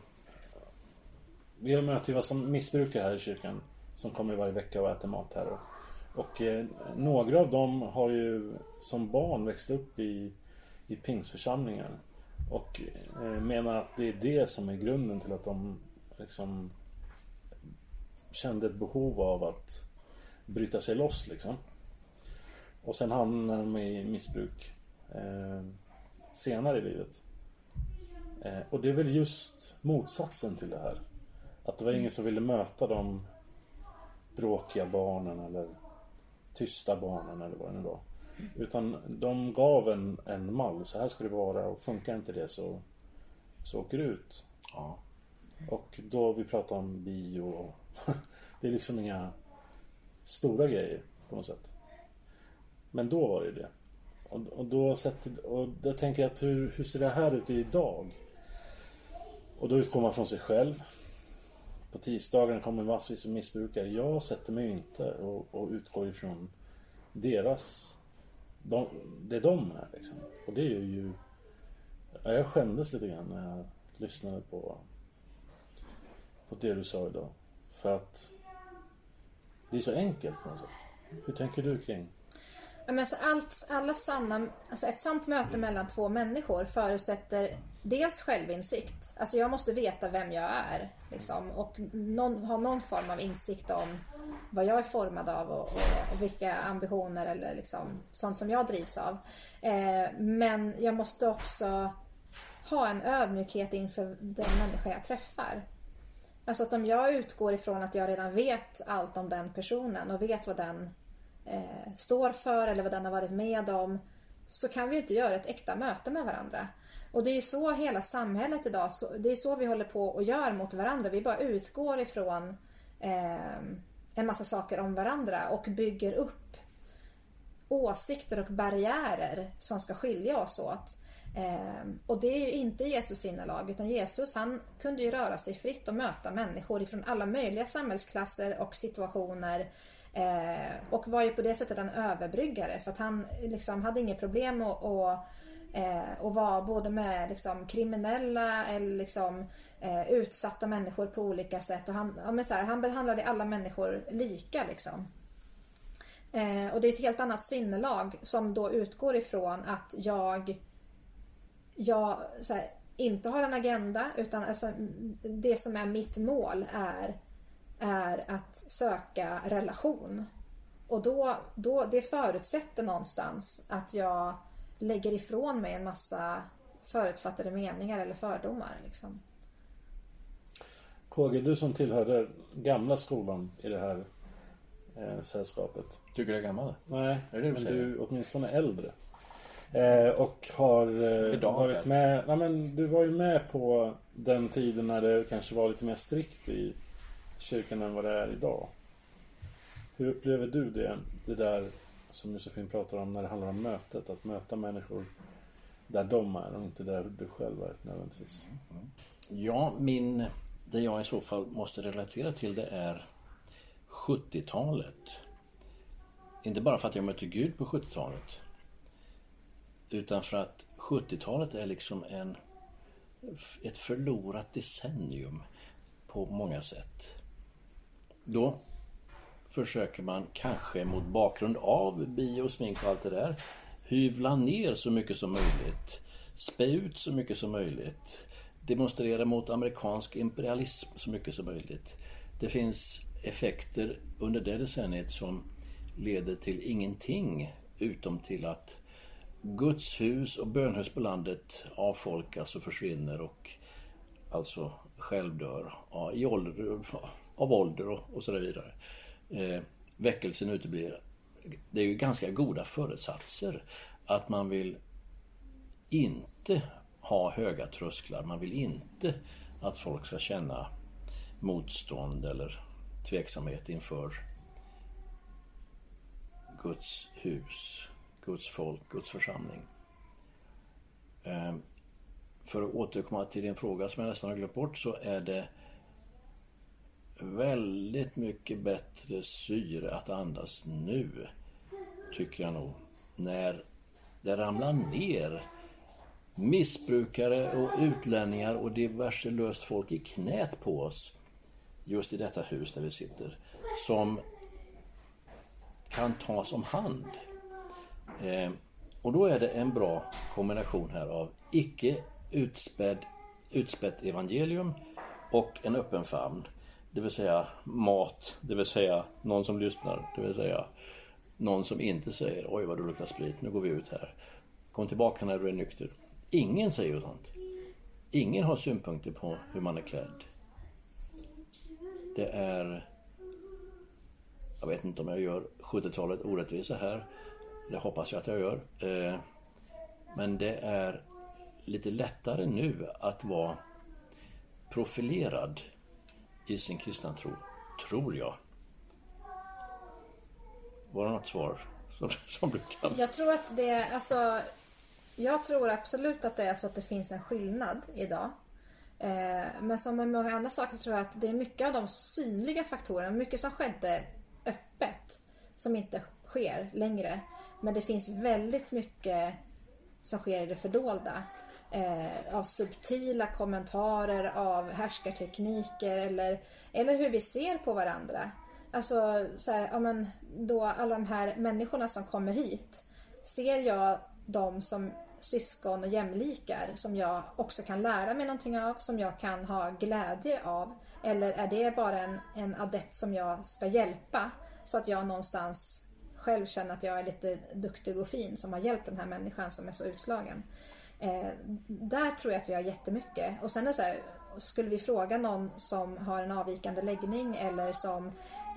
Vi har mött vad som missbrukare här i kyrkan som kommer varje vecka och äter mat här. Och några av dem har ju som barn växt upp i pingsförsamlingar. Och menar att det är det som är grunden till att de liksom kände ett behov av att bryta sig loss liksom. Och sen hamnar de i missbruk senare i livet. Och det är väl just motsatsen till det här. Att det var ingen som ville möta de bråkiga barnen eller tysta barnen eller vad det nu var. Utan de gav en mall. Så här ska det vara, och funkar inte det så åker det ut. Ja. Och då vi pratar om bio. Det är liksom inga stora grejer på något sätt. Men då var det det. Och då tänker jag att hur ser det här ut idag? Och då utgår man från sig själv. På tisdagen kommer massvis av missbrukare. Jag sätter mig inte och utgår ifrån deras... det är de här liksom. Och det är ju... Jag skämdes lite grann när jag lyssnade på det du sa idag. För att det är så enkelt på något sätt. Hur tänker du kring? Men alltså ett sant möte mellan två människor förutsätter dels självinsikt. Alltså jag måste veta vem jag är liksom, och ha någon form av insikt om vad jag är formad av och vilka ambitioner eller liksom, sånt som jag drivs av. Men jag måste också ha en ödmjukhet inför den människa jag träffar. Alltså att om jag utgår ifrån att jag redan vet allt om den personen och vet vad den står för eller vad den har varit med om, så kan vi ju inte göra ett äkta möte med varandra. Och det är så hela samhället idag, det är så vi håller på och gör mot varandra. Vi bara utgår ifrån en massa saker om varandra och bygger upp åsikter och barriärer som ska skilja oss åt. Och det är ju inte Jesus sinnelag, utan Jesus, han kunde ju röra sig fritt och möta människor ifrån alla möjliga samhällsklasser och situationer, och var ju på det sättet en överbryggare, för att han liksom hade inget problem att vara både med liksom kriminella eller liksom utsatta människor på olika sätt, och han behandlade alla människor lika liksom. Och det är ett helt annat sinnelag som då utgår ifrån att jag så här, inte har en agenda, utan alltså, det som är mitt mål är att söka relation. Och då det förutsätter någonstans att jag lägger ifrån mig en massa förutfattade meningar eller fördomar liksom. KG, du som tillhörde gamla skolan i det här sällskapet. Tycker du är gammal? Nej, är det men du är åtminstone äldre. Och har varit med. Nej, men du var ju med på den tiden när det kanske var lite mer strikt i kyrkan än vad det är idag. Hur upplever du det där som Josefin pratar om när det handlar om mötet, att möta människor där de är och inte där du själv är nödvändigtvis? Ja, det jag i så fall måste relatera till, det är 70-talet. Inte bara för att jag mötte Gud på 70-talet, utan för att 70-talet är liksom ett förlorat decennium på många sätt. Då försöker man kanske mot bakgrund av bio, smink och allt det där hyvla ner så mycket som möjligt, spä ut så mycket som möjligt, demonstrera mot amerikansk imperialism så mycket som möjligt. Det finns effekter under det decenniet som leder till ingenting utom till att Guds hus och bönhus på landet avfolkas och försvinner och alltså självdör av ålder och så vidare. Väckelsen uteblir. Det är ju ganska goda föresatser att man vill inte ha höga trösklar. Man vill inte att folk ska känna motstånd eller tveksamhet inför Guds hus, Guds folk, Guds församling. För att återkomma till din fråga som jag nästan har glömt bort, så är det väldigt mycket bättre syre att andas nu tycker jag nog, när det ramlar ner missbrukare och utlänningar och diverse löst folk i knät på oss just i detta hus där vi sitter, som kan tas om hand. Och då är det en bra kombination här av icke utspätt evangelium och en öppen famn. Det vill säga mat, det vill säga någon som lyssnar, det vill säga någon som inte säger oj vad du luktar sprit, nu går vi ut här. Kom tillbaka när du är nykter. Ingen säger sånt. Ingen har synpunkter på hur man är klädd. Det är... Jag vet inte om jag gör 70-talet orättvisa här. Det hoppas jag att jag gör. Men det är lite lättare nu att vara profilerad i sin kristna tro. Tror jag. Var det något svar som du kan? Jag tror att det, alltså, jag tror absolut att det är så att det finns en skillnad idag. Men som med många andra saker så tror jag att det är mycket av de synliga faktorerna, mycket som skedde öppet, som inte sker längre. Men det finns väldigt mycket som sker i det fördolda. Av subtila kommentarer, av härskartekniker eller hur vi ser på varandra. Alltså så här, ja, men då alla de här människorna som kommer hit, ser jag dem som syskon och jämlikar som jag också kan lära mig någonting av, som jag kan ha glädje av, eller är det bara en adept som jag ska hjälpa så att jag någonstans själv känner att jag är lite duktig och fin som har hjälpt den här människan som är så utslagen. Där tror jag att vi har jättemycket. Och sen är det så här, skulle vi fråga någon som har en avvikande läggning eller som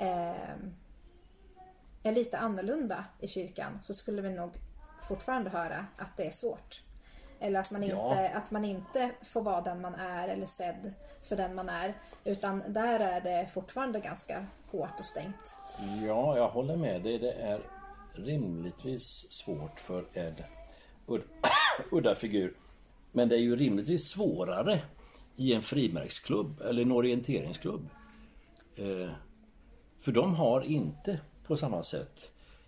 är lite annorlunda i kyrkan, så skulle vi nog fortfarande höra att det är svårt. Eller att man inte får vara den man är eller sedd för den man är. Utan där är det fortfarande ganska hårt och stängt. Ja, jag håller med dig. Det är rimligtvis svårt för Ed. Udda figur. Men det är ju rimligtvis svårare i en frimärksklubb eller en orienteringsklubb. För de har inte på samma sätt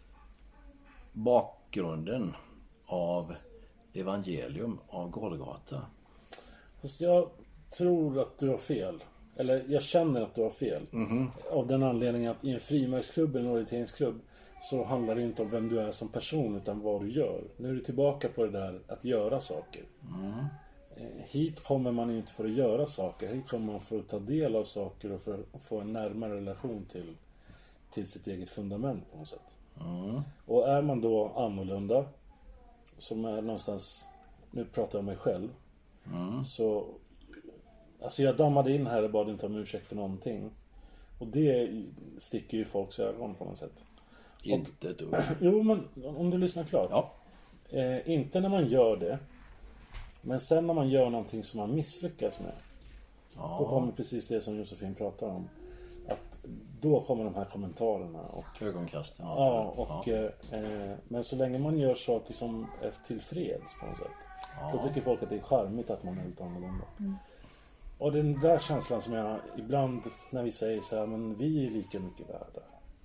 bakgrunden av evangelium av Golgata. Fast jag tror att du har fel. Eller jag känner att du har fel. Av den anledningen att i en frimärksklubb eller en orienteringsklubb så handlar det inte om vem du är som person utan vad du gör. Nu är du tillbaka på det där att göra saker. Hit kommer man inte för att göra saker. Hit kommer man för att ta del av saker och för att få en närmare relation till sitt eget fundament på något sätt. Och är man då annorlunda, som är någonstans, nu pratar jag om mig själv, så alltså jag dammade in här och bad inte om ursäkt för någonting. Och det sticker ju folks ögon på något sätt. Inte ett ord. Jo, men om du lyssnar klart. Ja. Inte när man gör det. Men sen när man gör någonting som man misslyckas med. Ja. Då kommer precis det som Josefin pratar om. Att då kommer de här kommentarerna. Och, ögonkasten. ja, och, men så länge man gör saker som är tillfreds på något sätt. Då tycker folk att det är charmigt att man är lite annorlunda. Och den där känslan som jag ibland när vi säger så här, men vi är lika mycket värda.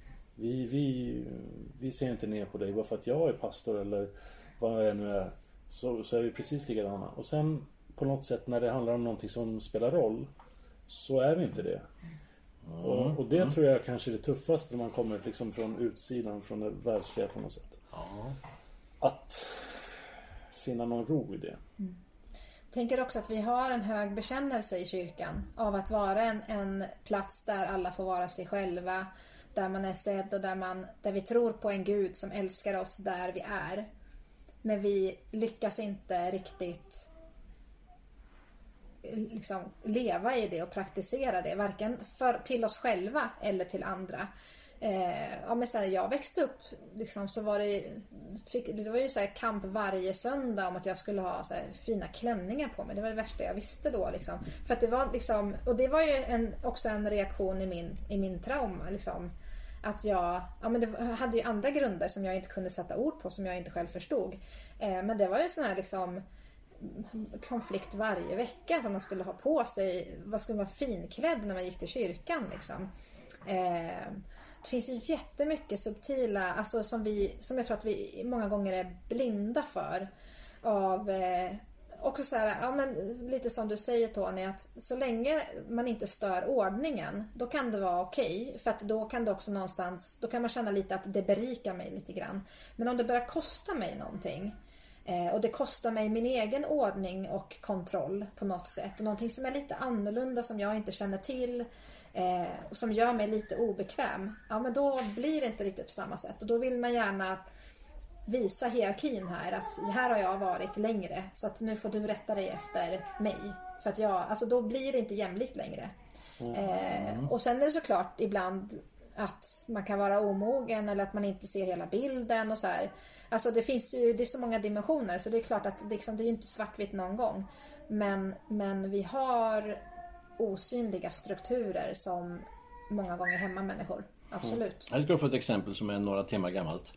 Vi ser inte ner på dig bara för att jag är pastor eller vad jag nu är, så är vi precis likadana. Och sen på något sätt när det handlar om någonting som spelar roll, så är vi inte det. Och det tror jag kanske är det tuffaste när man kommer liksom från utsidan, från det världsliga på något sätt. Att finna någon ro i det. Tänker också att vi har en hög bekännelse i kyrkan av att vara en plats där alla får vara sig själva, där man är sedd och där vi tror på en Gud som älskar oss där vi är. Men vi lyckas inte riktigt liksom leva i det och praktisera det, varken till oss själva eller till andra. Men så här, jag växte upp liksom, så var det var ju så här kamp varje söndag om att jag skulle ha så här fina klänningar på mig. Det var det värsta jag visste då liksom. För att det var liksom, och det var ju också en reaktion i min trauma liksom, att det hade ju andra grunder som jag inte kunde sätta ord på, som jag inte själv förstod. Men det var ju sån här liksom konflikt varje vecka, vad man skulle ha på sig, vad skulle vara finklädd när man gick till kyrkan liksom. Det finns ju jättemycket subtila, alltså som jag tror att vi många gånger är blinda för. Av också så här, ja, men lite som du säger Tony, att så länge man inte stör ordningen, då kan det vara okej. För att då kan det också någonstans, då kan man känna lite att det berikar mig lite grann. Men om det börjar kosta mig någonting, och det kostar mig min egen ordning och kontroll på något sätt, och någonting som är lite annorlunda som jag inte känner till, och som gör mig lite obekväm, ja men då blir det inte riktigt på samma sätt. Och då vill man gärna visa hierarkin här, att här har jag varit längre, så att nu får du rätta dig efter mig. För att då blir det inte jämlikt längre. Och sen är det såklart ibland att man kan vara omogen, eller att man inte ser hela bilden och så här. Alltså det är så många dimensioner, så det är klart att det är ju inte svartvitt någon gång. Men vi har osynliga strukturer som många gånger hämmar människor. Absolut. Jag ska få ett exempel som är några timmar gammalt.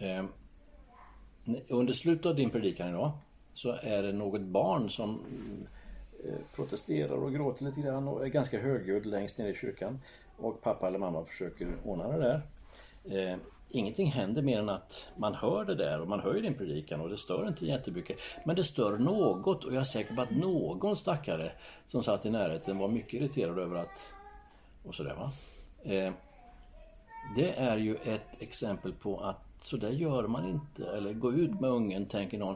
Under slutet av din predikan idag så är det något barn som protesterar och gråter lite grann och är ganska högljudd längst ner i kyrkan, och pappa eller mamma försöker ordna det där. Ingenting händer mer än att man hör det där, och man hör ju din predikan, och det stör inte jättemycket, men det stör något, och jag är säker på att någon stackare som satt i närheten var mycket irriterad över att, och sådär va. Det är ju ett exempel på att så där gör man inte, eller gå ut med ungen, tänker någon.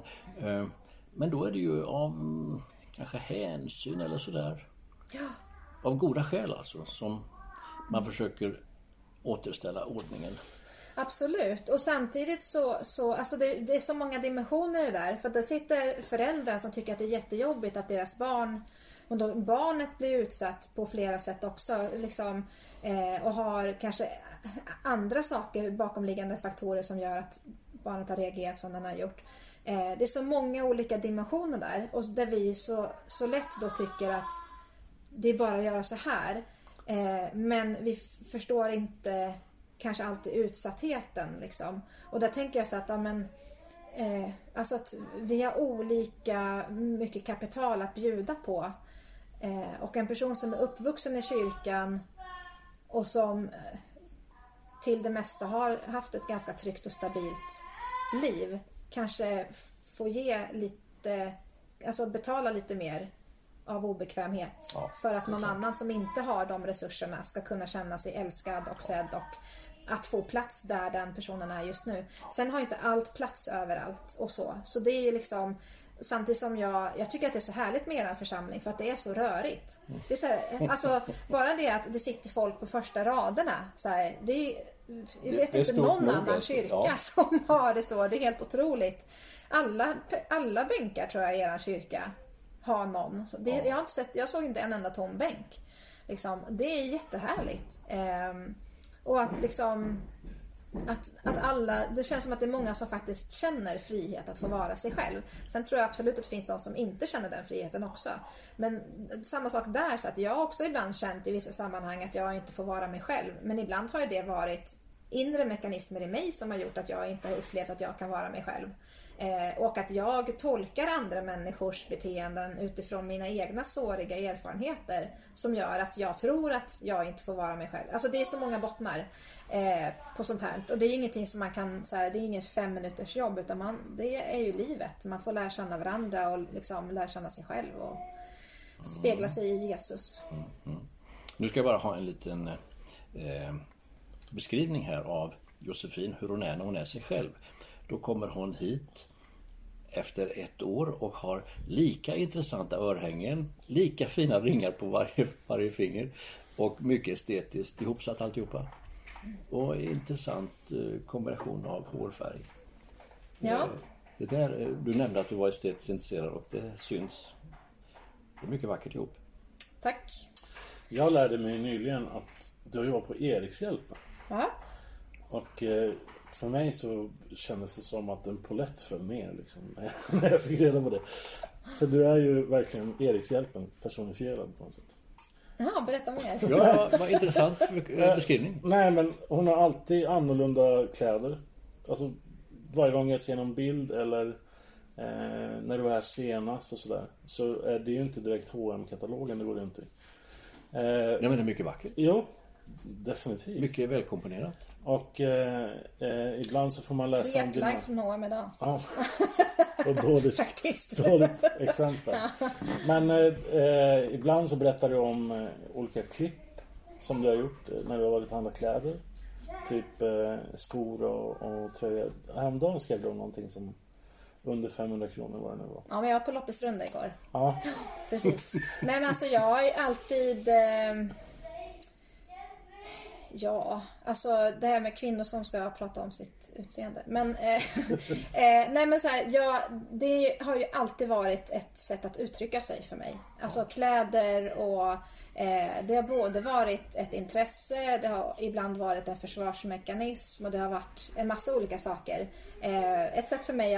Men då är det ju av kanske hänsyn eller sådär. Ja. Av goda skäl alltså, som man försöker återställa ordningen. Absolut, och samtidigt så alltså det är så många dimensioner det där. För att det sitter föräldrar som tycker att det är jättejobbigt att deras barnet blir utsatt på flera sätt också liksom, och har kanske andra saker, bakomliggande faktorer som gör att barnet har reagerat som den har gjort. Det är så många olika dimensioner där, och där vi så lätt då tycker att det är bara att göra så här, men vi förstår inte kanske alltid utsattheten liksom. Och där tänker jag så att alltså att vi har olika mycket kapital att bjuda på, och en person som är uppvuxen i kyrkan och som till det mesta har haft ett ganska tryggt och stabilt liv kanske får ge lite, alltså betala lite mer av obekvämhet, för att någon annan som inte har de resurserna ska kunna känna sig älskad och sedd, och att få plats där den personen är just nu. Sen har inte allt plats överallt och så det är ju liksom, samtidigt som jag tycker att det är så härligt med er församling, för att det är så rörigt. Det är så här, alltså bara det att det sitter folk på första raderna så här, jag vet inte någon annan kyrka som har det så. Det är helt otroligt. Alla bänkar tror jag i er kyrka har någon. Så jag såg inte en enda tom bänk. Liksom, det är jättehärligt. Och att liksom att alla, det känns som att det är många som faktiskt känner frihet att få vara sig själv. Sen tror jag absolut att det finns de som inte känner den friheten också. Men samma sak där, så att jag också ibland känt i vissa sammanhang att jag inte får vara mig själv. Men ibland har ju det varit inre mekanismer i mig som har gjort att jag inte har upplevt att jag kan vara mig själv. Och att jag tolkar andra människors beteenden utifrån mina egna såriga erfarenheter, som gör att jag tror att jag inte får vara mig själv. Alltså det är så många bottnar på sånt här. Och det är ingenting som man kan, så här, det är inget 5 minuters jobb, utan det är ju livet. Man får lära känna varandra och liksom lära känna sig själv och spegla sig i Jesus. Nu ska jag bara ha en liten beskrivning här av Josefin, hur hon är när hon är sig själv. Då kommer hon hit efter 1 år och har lika intressanta örhängen, lika fina ringar på varje finger, och mycket estetiskt ihopsatt alltihopa. Och intressant kombination av hårfärg. Ja. Det där, du nämnde att du var estetiskt intresserad, och det syns. Det är mycket vackert ihop. Tack. Jag lärde mig nyligen att du har jobbat på Erikshjälpen. Ja. Och för mig så kändes det som att en polett föll ner liksom, när jag fick reda på det. För du är ju verkligen Erikshjälpen personifierad på något sätt. Ja, berätta mer. Ja, vad intressant beskrivning. Nej, men hon har alltid annorlunda kläder. Alltså varje gång jag ser någon bild eller när du var här senast och sådär, så är det ju inte direkt H&M-katalogen, det går det inte. Ja, men det är mycket vackert. Jo, Definitivt. Mycket välkomponerat. Och ibland så får man läsa om Treplag från Noam idag. Ja. Och dåligt exempel. Men ibland så berättar du om olika klipp som du har gjort när du har varit och handlat kläder. Typ skor och tröjor. Häromdagen skrev du om någonting som under 500 kronor var det nu var. Ja, men jag var på loppisrunda igår. Ja. Precis. Nej, men alltså jag har ju alltid... Ja, alltså det här med kvinnor som ska prata om sitt utseende. Men, nej men så här, det har ju alltid varit ett sätt att uttrycka sig för mig. Alltså kläder och det har både varit ett intresse, det har ibland varit en försvarsmekanism och det har varit en massa olika saker. Ett sätt för mig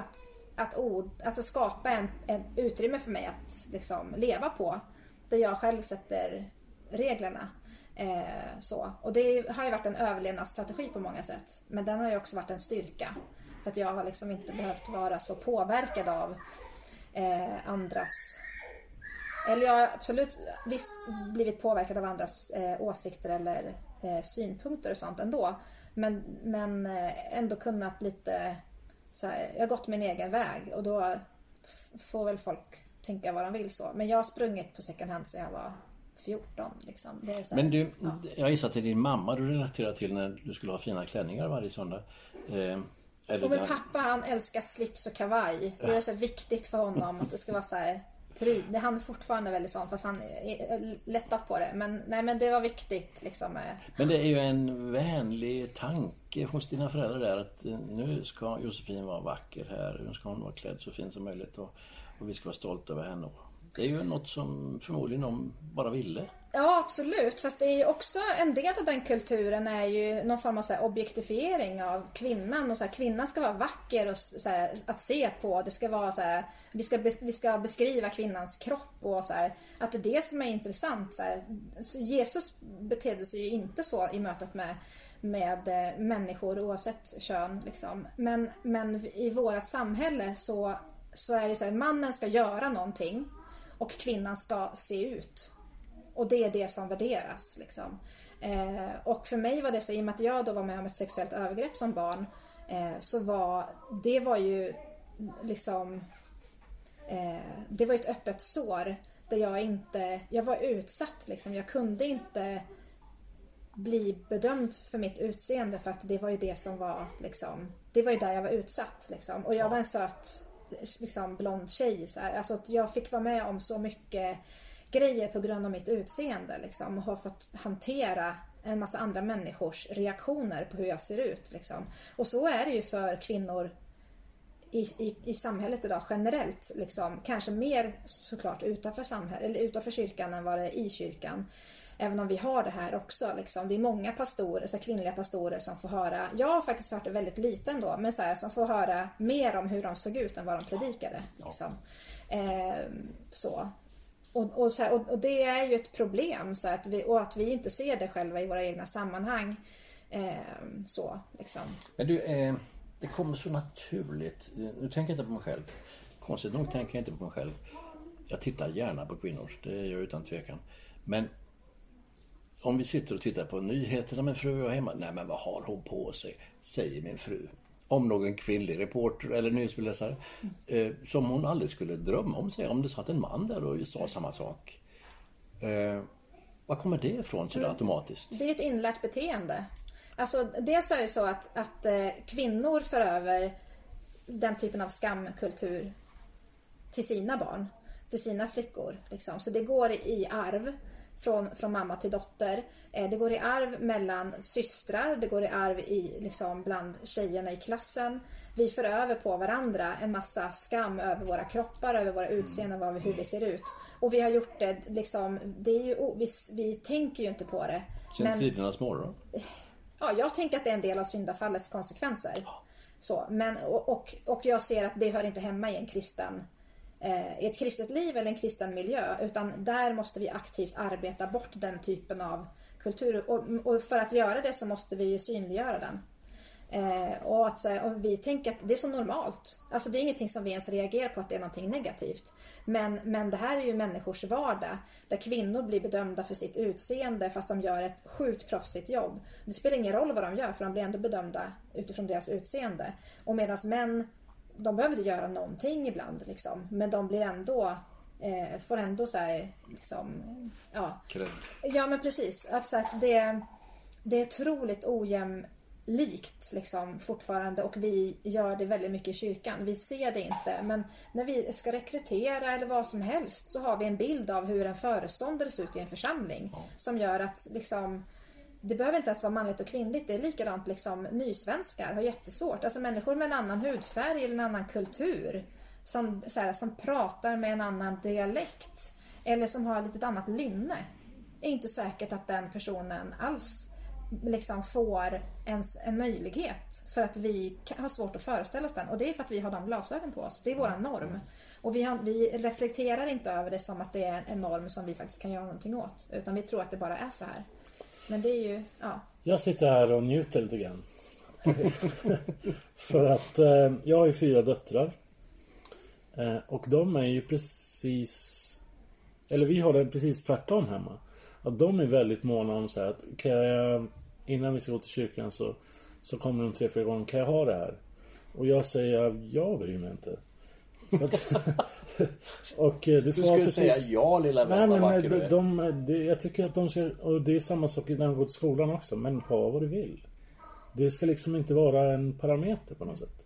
att skapa en utrymme för mig att liksom leva på. Där jag själv sätter reglerna. Så. Och det har ju varit en överlevnadsstrategi på många sätt. Men den har ju också varit en styrka. För att jag har liksom inte behövt vara så påverkad av andras... Eller jag har absolut visst blivit påverkad av andras åsikter eller synpunkter och sånt ändå. Men ändå kunnat lite... Så här, jag har gått min egen väg. Och då får väl folk tänka vad de vill så. Men jag har sprungit på second hand sedan jag var 14 liksom. Det är så här, men du, jag gissar till din mamma du relaterar till när du skulle ha fina klänningar varje söndag. Och min pappa, han älskar slips och kavaj. Det är så viktigt för honom att det ska vara så här pryd. Han är fortfarande väldigt sån fast han är lättat på det. Men nej, men det var viktigt liksom. Men det är ju en vänlig tanke hos dina föräldrar där att nu ska Josefin vara vacker här. Nu ska hon vara klädd så fint som möjligt och vi ska vara stolta över henne. Det är ju något som förmodligen de bara ville. Ja, absolut. Fast det är ju också en del av den kulturen är ju någon form av så här objektifiering av kvinnan. Och så här, kvinnan ska vara vacker och så här, att se på. Det ska vara så här, vi ska beskriva kvinnans kropp och så här, att det är det som är intressant. Så här. Så Jesus betedde sig ju inte så i mötet med människor oavsett kön. Liksom. Men i vårat samhälle så är det så här, mannen ska göra någonting. Och kvinnan ska se ut. Och det är det som värderas. Liksom. Och för mig var det så, i och med att jag då var med om ett sexuellt övergrepp som barn. Så det var ju liksom... det var ett öppet sår. Där jag var utsatt. Liksom. Jag kunde inte bli bedömd för mitt utseende. För att det var ju det som var... Liksom, det var ju där jag var utsatt. Liksom. Och jag var en söt... liksom blond tjej så här. Alltså att jag fick vara med om så mycket grejer på grund av mitt utseende liksom, och har fått hantera en massa andra människors reaktioner på hur jag ser ut liksom. Och så är det ju för kvinnor i samhället idag generellt liksom, kanske mer såklart utanför samhället eller utanför kyrkan än vad det är i kyrkan. Även om vi har det här också liksom. Det är många pastorer, så kvinnliga pastorer som får höra, jag har faktiskt varit väldigt liten då, men så här, som får höra mer om hur de såg ut än vad de predikade liksom. Så. Och det är ju ett problem så att vi inte ser det själva i våra egna sammanhang. Så liksom. Men du, det kommer så naturligt. Nu tänker jag inte på mig själv. Konstigt nog tänker jag inte på mig själv. Jag tittar gärna på kvinnor, det gör jag utan tvekan. Men om vi sitter och tittar på nyheterna med fru och hemma. Nej, men vad har hon på sig? Säger min fru. Om någon kvinnlig reporter eller nyhetsläsare. Som hon aldrig skulle drömma om sig. Om det satt en man där och sa samma sak. Vad kommer det ifrån så automatiskt? Det är ett inlärt beteende. Alltså dels är det så att kvinnor för över den typen av skamkultur till sina barn. Till sina flickor. Liksom. Så det går i arv. Från mamma till dotter. Det går i arv mellan systrar. Det går i arv liksom, bland tjejerna i klassen. Vi för över på varandra en massa skam över våra kroppar, över våra utseenden, hur vi ser ut. Och vi har gjort det liksom, det är ju, vi tänker ju inte på det. Sen tidernas morgon. Ja, jag tänker att det är en del av syndafallets konsekvenser. Så, men, och jag ser att det hör inte hemma i i ett kristet liv eller en kristen miljö, utan där måste vi aktivt arbeta bort den typen av kultur, och för att göra det så måste vi ju synliggöra den. Och vi tänker att det är så normalt. Alltså det är ingenting som vi ens reagerar på att det är någonting negativt. Men det här är ju människors vardag. Där kvinnor blir bedömda för sitt utseende fast de gör ett sjukt proffsigt jobb. Det spelar ingen roll vad de gör för de blir ändå bedömda utifrån deras utseende. Och medan män, de behöver inte göra någonting ibland liksom. Men de blir ändå... får ändå så här, liksom, ja men precis att så att det är otroligt ojämlikt liksom fortfarande, och vi gör det väldigt mycket i kyrkan. Vi ser det inte, men när vi ska rekrytera eller vad som helst så har vi en bild av hur en föreståndare ser ut i en församling som gör att liksom, det behöver inte ens vara manligt och kvinnligt. Det är likadant liksom, nysvenskar har jättesvårt, alltså människor med en annan hudfärg eller en annan kultur som pratar med en annan dialekt eller som har lite annat lynne, är inte säkert att den personen alls liksom får ens en möjlighet, för att vi har svårt att föreställa oss den, och det är för att vi har de glasögon på oss. Det är våran norm, och vi reflekterar inte över det som att det är en norm som vi faktiskt kan göra någonting åt, utan vi tror att det bara är så här. Men det är ju, Jag sitter här och njuter lite grann för att jag har ju 4 döttrar. Och de är ju precis, eller vi har det precis tvärtom hemma. Att de är väldigt måna om så här att kan jag, innan vi ska gå till kyrkan så kommer de 3-4 gånger, kan jag ha det här? Och jag säger, jag bryr mig inte. Och du skulle precis säga ja, lilla vän. Jag tycker att de ska, och det är samma sak när de går till skolan också, men ha vad du vill. Det ska liksom inte vara en parameter på något sätt.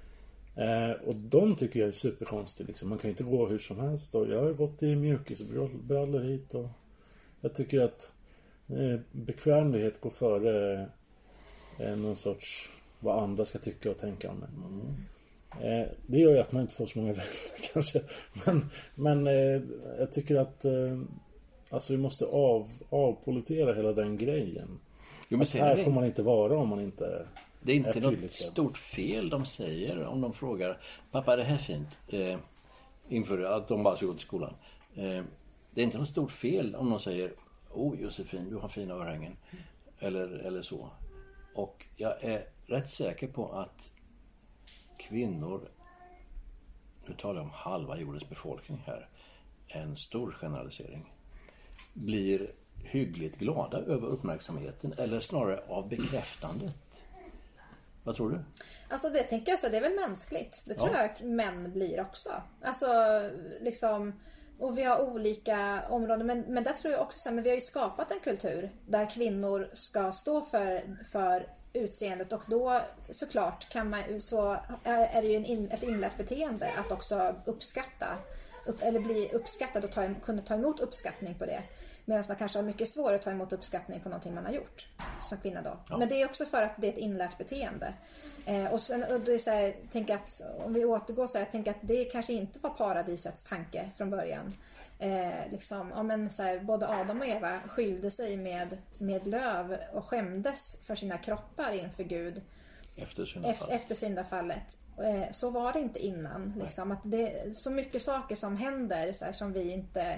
Och de tycker jag är superkonstigt liksom. Man kan inte gå hur som helst, och jag har gått i mjukisbrallor hit, och jag tycker att bekvämlighet går före någon sorts vad andra ska tycka och tänka om det. Det gör ju att man inte får så många vänner kanske, men jag tycker att alltså vi måste avpolitera hela den grejen. Jo, men här får man inte vara om man inte. Det är inte något stort fel de säger om de frågar, pappa är det här fint? Inför att de bara ska gå till skolan. Det är inte något stort fel om de säger, Josefin, du har fina örhängen. Eller så. Och jag är rätt säker på att kvinnor, nu talar jag om halva jordens befolkning här, en stor generalisering, blir hyggligt glada över uppmärksamheten, eller snarare av bekräftandet. Vad tror du? Alltså det tänker jag så, det är väl mänskligt. Det tror jag män blir också. Alltså liksom, och vi har olika områden, men där tror jag också så här, men vi har ju skapat en kultur där kvinnor ska stå för utseendet, och då såklart kan man, så är det ju ett inlärt beteende att också uppskatta eller bli uppskattad och kunna ta emot uppskattning på det. Medan man kanske har mycket svårare att ta emot uppskattning på någonting man har gjort som kvinna då. Ja. Men det är också för att det är ett inlärt beteende. Och det är så här, tänk att om vi återgår så här, tänk att det kanske inte var paradisets tanke från början. Liksom, ja, men så här, både Adam och Eva skyllde sig med löv och skämdes för sina kroppar inför Gud efter syndafallet. Så var det inte innan. Liksom, att det är så mycket saker som händer så här, som vi inte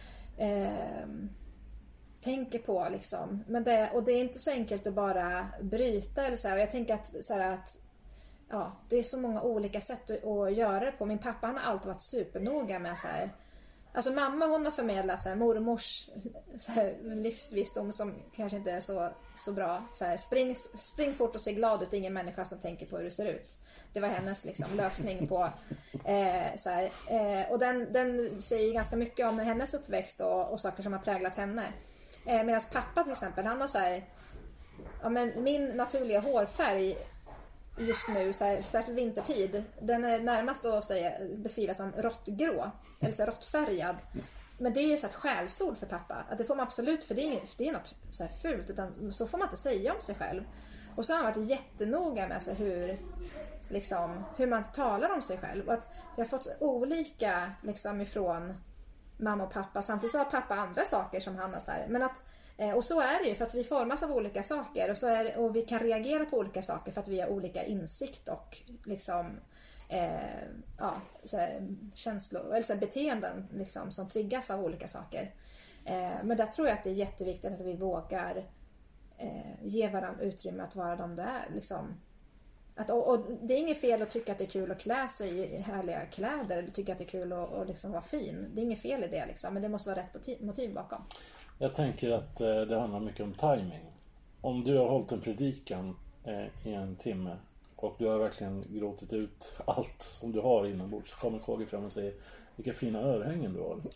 tänker på liksom. Men det är inte så enkelt att bara bryta eller så här. Och jag tänker att det är så många olika sätt att göra det på. Min pappa, han har alltid varit supernoga med så här. Alltså mamma, hon har förmedlat så här, mormors så här, livsvisdom som kanske inte är så bra. Så här, spring fort och se glad ut, ingen människa som tänker på hur du ser ut. Det var hennes liksom, lösning på så här. Och den säger ganska mycket om hennes uppväxt och saker som har präglat henne. Medan pappa till exempel, han har så här, men min naturliga hårfärg just nu, särskilt vintertid, den är närmast att beskriva som råttgrå eller så råttfärgad. Men det är ju så ett skällsord för pappa, att det får man absolut, för det är något så här fult, utan så får man inte säga om sig själv. Och så har han varit jättenoga med sig hur man talar om sig själv, och att jag har fått olika liksom ifrån mamma och pappa. Samtidigt så har pappa andra saker som han har så här, men att och så är det ju, för att vi formas av olika saker, och vi kan reagera på olika saker för att vi har olika insikt och liksom så här, känslor eller så här, beteenden liksom, som triggas av olika saker. Men där tror jag att det är jätteviktigt att vi vågar ge varandra utrymme att vara de det är liksom. Och det är inget fel att tycka att det är kul att klä sig i härliga kläder eller tycka att det är kul att liksom vara fin. Det är inget fel i det liksom, men det måste vara rätt motiv bakom. Jag tänker att det handlar mycket om timing. Om du har hållit en predikan i en timme och du har verkligen gråtit ut allt som du har inombords, så kommer KG fram och säger vilka fina örhängen du har.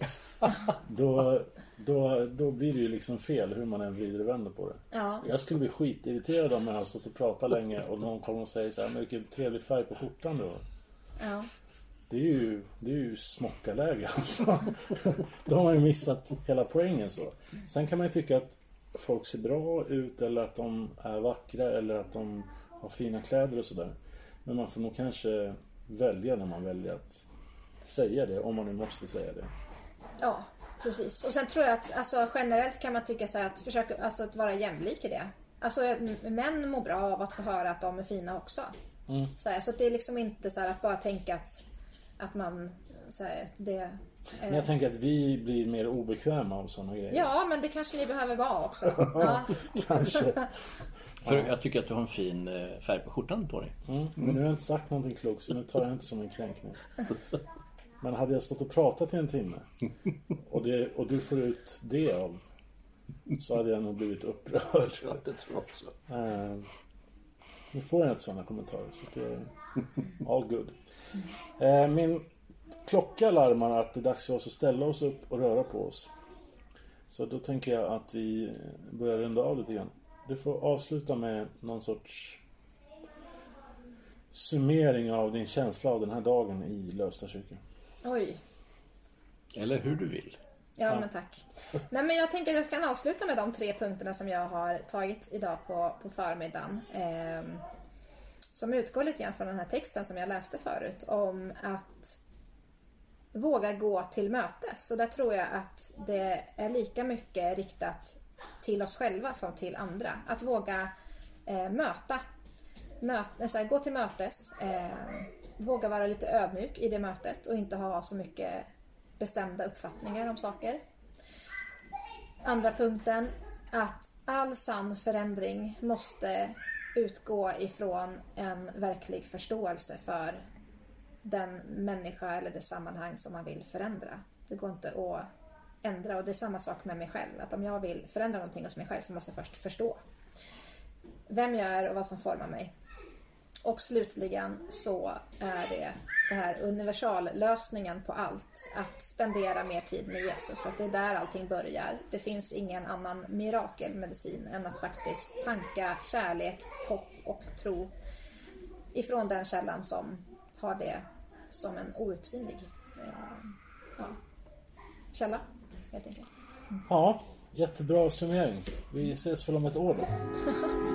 Då blir det ju liksom fel hur man än vrider och vänder på det. Ja. Jag skulle bli skitirriterad om jag har stått och pratat länge och någon kommer och säger så här, men vilken trevlig färg på skjortan du har. Ja. Det är ju smockarläge alltså. Då har man ju missat hela poängen så. Sen kan man ju tycka att folk ser bra ut eller att de är vackra eller att de har fina kläder och sådär. Men man får nog kanske välja när man väljer att säga det, om man nu måste säga det. Ja, precis. Och sen tror jag att alltså, generellt kan man tycka så här att försöka att vara jämlik i det. Alltså män mår bra av att få höra att de är fina också. Så att det är liksom inte så här att bara tänka att man så här, det men jag tänker att vi blir mer obekväma av sådana grejer. Ja, men det kanske ni behöver vara också. Ja. Kanske. För jag tycker att du har en fin färg på skjortan på dig. Men nu har jag inte sagt någonting klokt, så nu tar jag inte som en kränkning. Men hade jag stått och pratat i en timme och du får ut det av, så hade jag nog blivit upprörd. Ja, det tror jag också. Nu får jag inte sådana kommentarer, så det är all good. Min klocka larmar att det är dags för oss att ställa oss upp och röra på oss. Så då tänker jag att vi börjar runda av lite grann. Du får avsluta med någon sorts summering av din känsla av den här dagen i Lövsta kyrka. Oj. Eller hur du vill. Ja, men tack. Nej, men jag tänker att jag kan avsluta med de 3 punkterna som jag har tagit idag på förmiddagen. Som utgår lite grann från den här texten som jag läste förut. Om att våga gå till mötes. Så där tror jag att det är lika mycket riktat till oss själva som till andra. Att våga gå till mötes. Våga vara lite ödmjuk i det mötet och inte ha så mycket bestämda uppfattningar om saker. Andra punkten, att all sann förändring måste utgå ifrån en verklig förståelse för den människa eller det sammanhang som man vill förändra. Det går inte att ändra, och det är samma sak med mig själv. Att om jag vill förändra någonting hos mig själv så måste jag först förstå vem jag är och vad som formar mig. Och slutligen så är det här universallösningen på allt. Att spendera mer tid med Jesus. Att det är där allting börjar. Det finns ingen annan mirakelmedicin än att faktiskt tanka kärlek, hopp och tro ifrån den källan som har det som en outsinlig källa, helt enkelt. Ja, jättebra summering. Vi ses väl om ett år då.